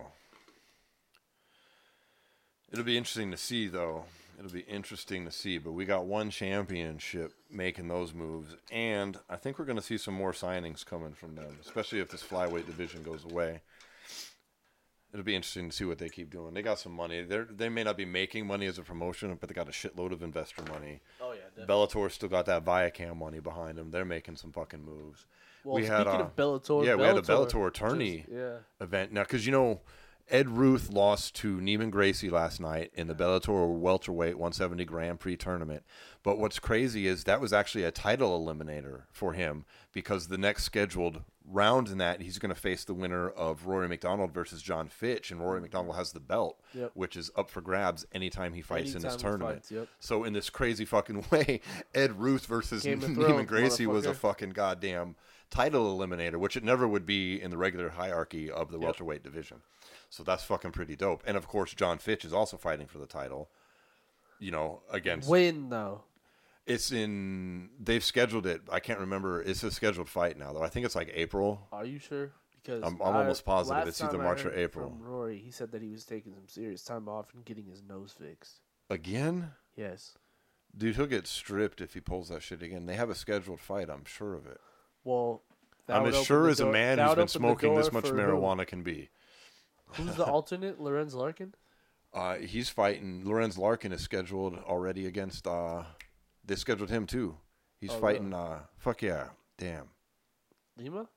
It'll be interesting to see, though. It'll be interesting to see. But we got One Championship making those moves. And I think we're going to see some more signings coming from them, especially if this flyweight division goes away. It'll be interesting to see what they keep doing. They got some money. They may not be making money as a promotion, but they got a shitload of investor money. Oh yeah, definitely. Bellator's still got that Viacom money behind them. They're making some fucking moves. Well, we speaking had, of Bellator, yeah, we had a Bellator attorney just- yeah. event. Now, because, Ed Ruth lost to Neiman Gracie last night in the Bellator welterweight 170 Grand Prix tournament. But what's crazy is that was actually a title eliminator for him, because the next scheduled round in that, he's going to face the winner of Rory McDonald versus John Fitch, and Rory McDonald has the belt, Yep. which is up for grabs anytime he fights in this Anytime he tournament. fights, yep. So in this crazy fucking way, Ed Ruth versus Game of Neiman Thrones, Gracie was a motherfucker. fucking goddamn title eliminator, which it never would be in the regular hierarchy of the welterweight division. So that's fucking pretty dope. And of course, John Fitch is also fighting for the title. Against When though? they've scheduled it. I can't remember. It's a scheduled fight now, though. I think it's like April. Are you sure? Because I'm almost positive last it's either time I March or heard April. From Rory, he said that he was taking some serious time off and getting his nose fixed. Again? Yes. Dude, he'll get stripped if he pulls that shit again. They have a scheduled fight, I'm sure of it. Well, that I'm would as open sure the as a door- man that who's would been open the smoking this door much for marijuana can be. Who's the alternate? Lorenz Larkin? He's fighting. Lorenz Larkin is scheduled already against. They scheduled him too. He's Oh, fighting. really? Fuck yeah, damn. Lima?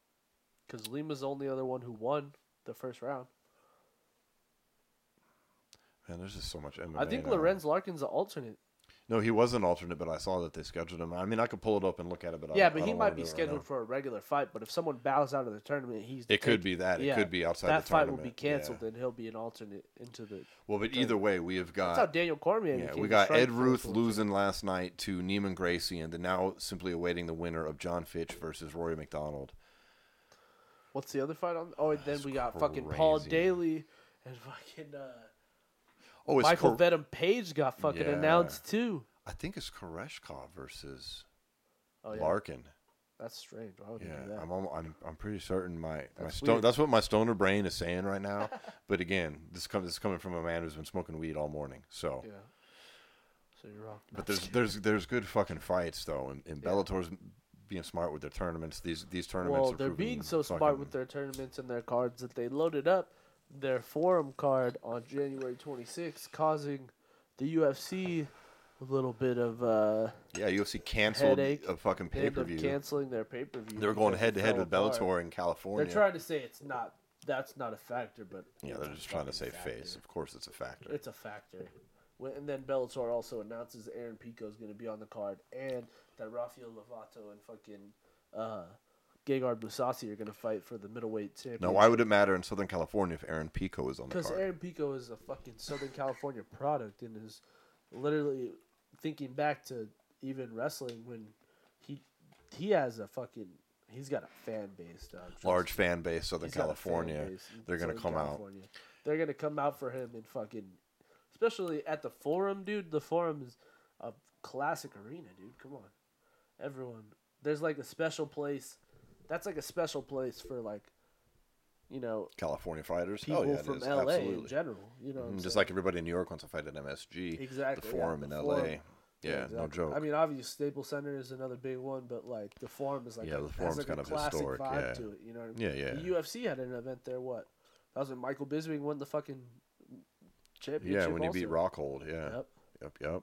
Because Lima's the only other one who won the first round. Man, there's just so much MMA. I think now. Lorenz Larkin's an alternate. No, he was an alternate, but I saw that they scheduled him. I mean, I could pull it up and look at it, but Yeah, I but he don't might wanna be do it right scheduled now. for a regular fight. But if someone bows out of the tournament, It could be that. It could be outside that the fight tournament. will be canceled, Yeah. and he'll be an alternate into the. Well, but either way, we have That's how got Daniel Cormier. yeah, became we the got Strikeforce Ed Ruth alternate. losing last night to Neiman Gracie, and then now simply awaiting the winner of John Fitch versus Rory McDonald. What's the other fight on? Oh, and then That's we got fucking Paul crazy. Daly and fucking Oh, it's Michael Venom Page got fucking Yeah. announced too. I think it's Koreshkov versus Oh yeah, Larkin. that's strange. Why would Yeah, he do that? I'm pretty certain my That's stone. weird. That's what my stoner brain is saying right now. But again, this is coming from a man who's been smoking weed all morning. So, Yeah. So you're wrong. but there's good fucking fights though, and Yeah. Bellator's being smart with their tournaments. These tournaments. Well, are they're proving being so smart fucking- with their tournaments and their cards that they loaded up their forum card on January 26th, causing the UFC a little bit of Yeah, UFC canceled headache. a fucking they pay ended per up view. canceling their pay per view. They were going head to head with Bellator in They're California. trying to say that's not a factor, but Yeah, it's they're a just trying to fucking say factor. face. Of course, it's a factor. It's a factor. And then Bellator also announces Aaron Pico is going to be on the card, and that Rafael Lovato and fucking Gegard Mousasi are going to fight for the middleweight championship. Now, why would it matter in Southern California if Aaron Pico is on the Because card? Aaron Pico is a fucking Southern California product and is literally thinking back to even wrestling when he has a fucking he's got a fan base, dog. Trust Large me. fan base, Southern He's got a fan California. base in They're gonna Southern come out. California. They're gonna come out for him and fucking, especially at the Forum, dude. The Forum is a classic arena, dude. Come on, everyone. There's like a special place. That's like a special place for like, you know, California fighters. people Oh yeah, it from is. LA Absolutely. in general. You know, what I'm Just saying? like everybody in New York wants to fight at MSG. Exactly, The yeah, Forum the in Forum. LA. Yeah, no exactly. joke. I mean, obviously, Staples Center is another big one, but like the Forum is like Yeah, the has Forum's like kind a of classic historic, vibe yeah. to it. You know what I mean? Yeah, yeah. The UFC had an event there. What? That was when Michael Bisping won the fucking championship. Yeah, when he beat also. Rockhold. Yeah. Yep. Yep.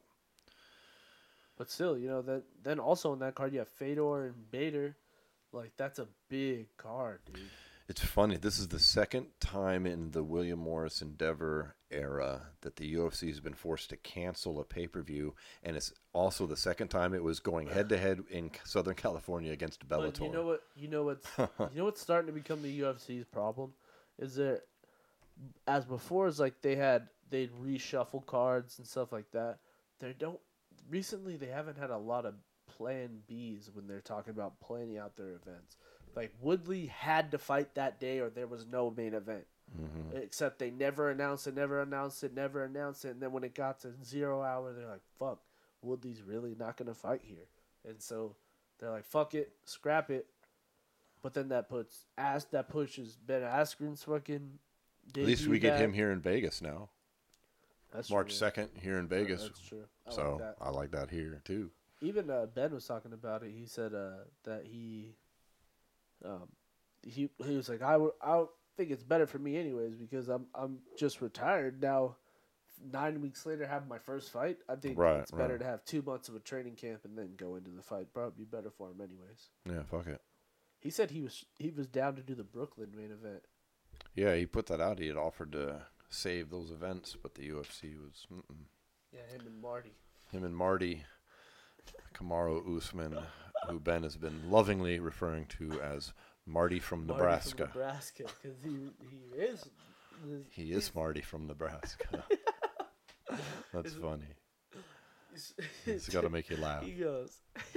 But still, you know that. Then also in that card, you have Fedor and Bader. Like that's a big card, dude. It's funny. This is the second time in the William Morris Endeavor era that the UFC has been forced to cancel a pay-per-view, and it's also the second time it was going head-to-head in Southern California against Bellator. But you know what? You know what's starting to become the UFC's problem is that as before is like they'd reshuffle cards and stuff like that. Recently they haven't had a lot of plan Bs when they're talking about planning out their events. Like Woodley had to fight that day or there was no main event. Mm-hmm. Except they never announced it. And then when it got to 0 hour, they're like, fuck, Woodley's really not going to fight here. And so they're like, fuck it, scrap it. But then that pushes Ben Askren's fucking At least debut we get back. him here in Vegas now. That's March true. 2nd here in Vegas. That's true. I So like that. I like that here too. Even Ben was talking about it. He said that he was like, I think it's better for me anyways because I'm just retired now. 9 weeks later, have my first fight. I think Right, it's better right. to have 2 months of a training camp and then go into the fight. Probably be better for him anyways. Yeah, fuck it. He said he was down to do the Brooklyn main event. Yeah, he put that out. He had offered to save those events, but the UFC was Yeah, him and Marty. him and Marty Kamaru Usman, who Ben has been lovingly referring to as Marty from Nebraska. Marty from Nebraska, because he is. He is Marty from Nebraska. That's funny. It's got to make you laugh. He goes.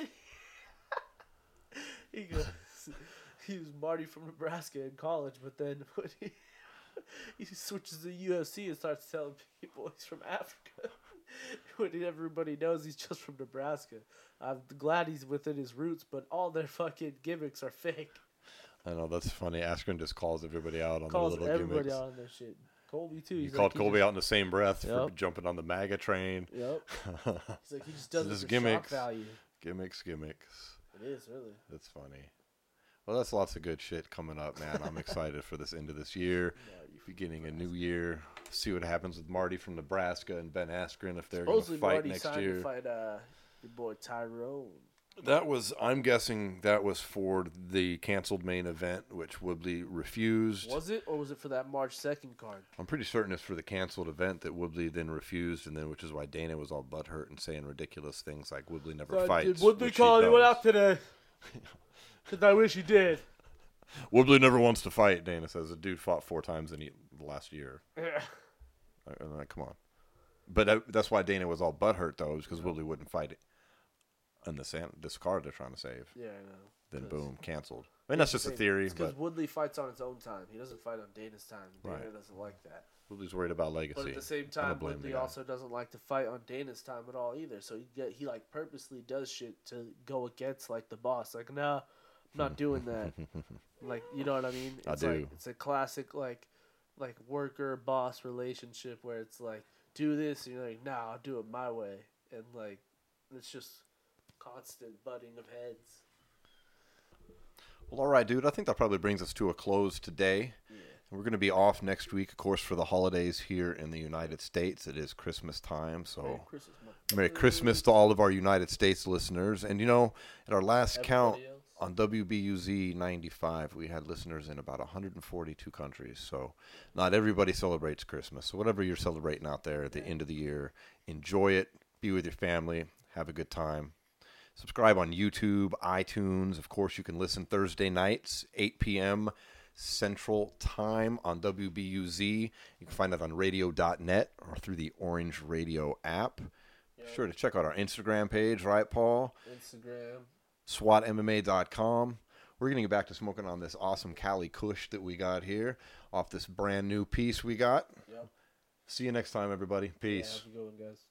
He was Marty from Nebraska in college, but then when he switches to UFC and starts telling people he's from Africa, when everybody knows he's just from Nebraska. I'm glad he's within his roots, but all their fucking gimmicks are fake. I know, that's funny. Askren just calls everybody out on Calls their little everybody gimmicks. out on their shit. Colby too. He He's called like, Colby out in the same breath for Yep. jumping on the MAGA train. Yep. He's like he just does it Just for gimmicks. shock value. Gimmicks. It is really. That's funny. Well, that's lots of good shit coming up, man. I'm excited for this end of this year. Beginning a new year. See what happens with Marty from Nebraska and Ben Askren if they're going to Supposedly fight Marty next signed year. to fight your boy Tyrone. I'm guessing that was for the canceled main event, which Woodley refused. Was it, or was it for that March 2nd card? I'm pretty certain it's for the canceled event that Woodley then refused, and then which is why Dana was all butthurt and saying ridiculous things like Woodley never fights. Did Woodley which call he anyone does. out today? Because I wish he did. Woodley never wants to fight, Dana says. The dude fought 4 times in the last year. Yeah. I'm like, come on. But that's why Dana was all butthurt, though, because Woodley wouldn't fight it. And this card they're trying to save. Yeah, I know. Then boom, canceled. I mean, that's just a theory, because but Woodley fights on his own time. He doesn't fight on Dana's time. Dana Right. doesn't like that. Woodley's worried about legacy. But at the same I'm gonna time, blame the Woodley guy. also doesn't like to fight on Dana's time at all either. So he like purposely does shit to go against like the boss. Like, nah, I'm not doing that. Like, you know what I mean? It's I do. Like, it's a classic like worker boss relationship where it's like, do this, and you're like, nah, I'll do it my way, and like it's just constant butting of heads. Well, all right, dude. I think that probably brings us to a close today. Yeah. We're going to be off next week, of course, for the holidays here in the United States. It is Christmas time, so Merry Christmas to all of our United States listeners. And, you know, at our last count Everybody else? on WBUZ 95, we had listeners in about 142 countries. So not everybody celebrates Christmas. So whatever you're celebrating out there at the end of the year, enjoy it, be with your family, have a good time. Subscribe on YouTube, iTunes. Of course, you can listen Thursday nights, 8 p.m. Central Time on WBUZ. You can find it on radio.net or through the Orange Radio app. Yep. Be sure to check out our Instagram page, right, Paul? Instagram. SWATMMA.com. We're going to get back to smoking on this awesome Cali Kush that we got here off this brand new piece we got. Yep. See you next time, everybody. Peace. Yeah, have a good one, guys.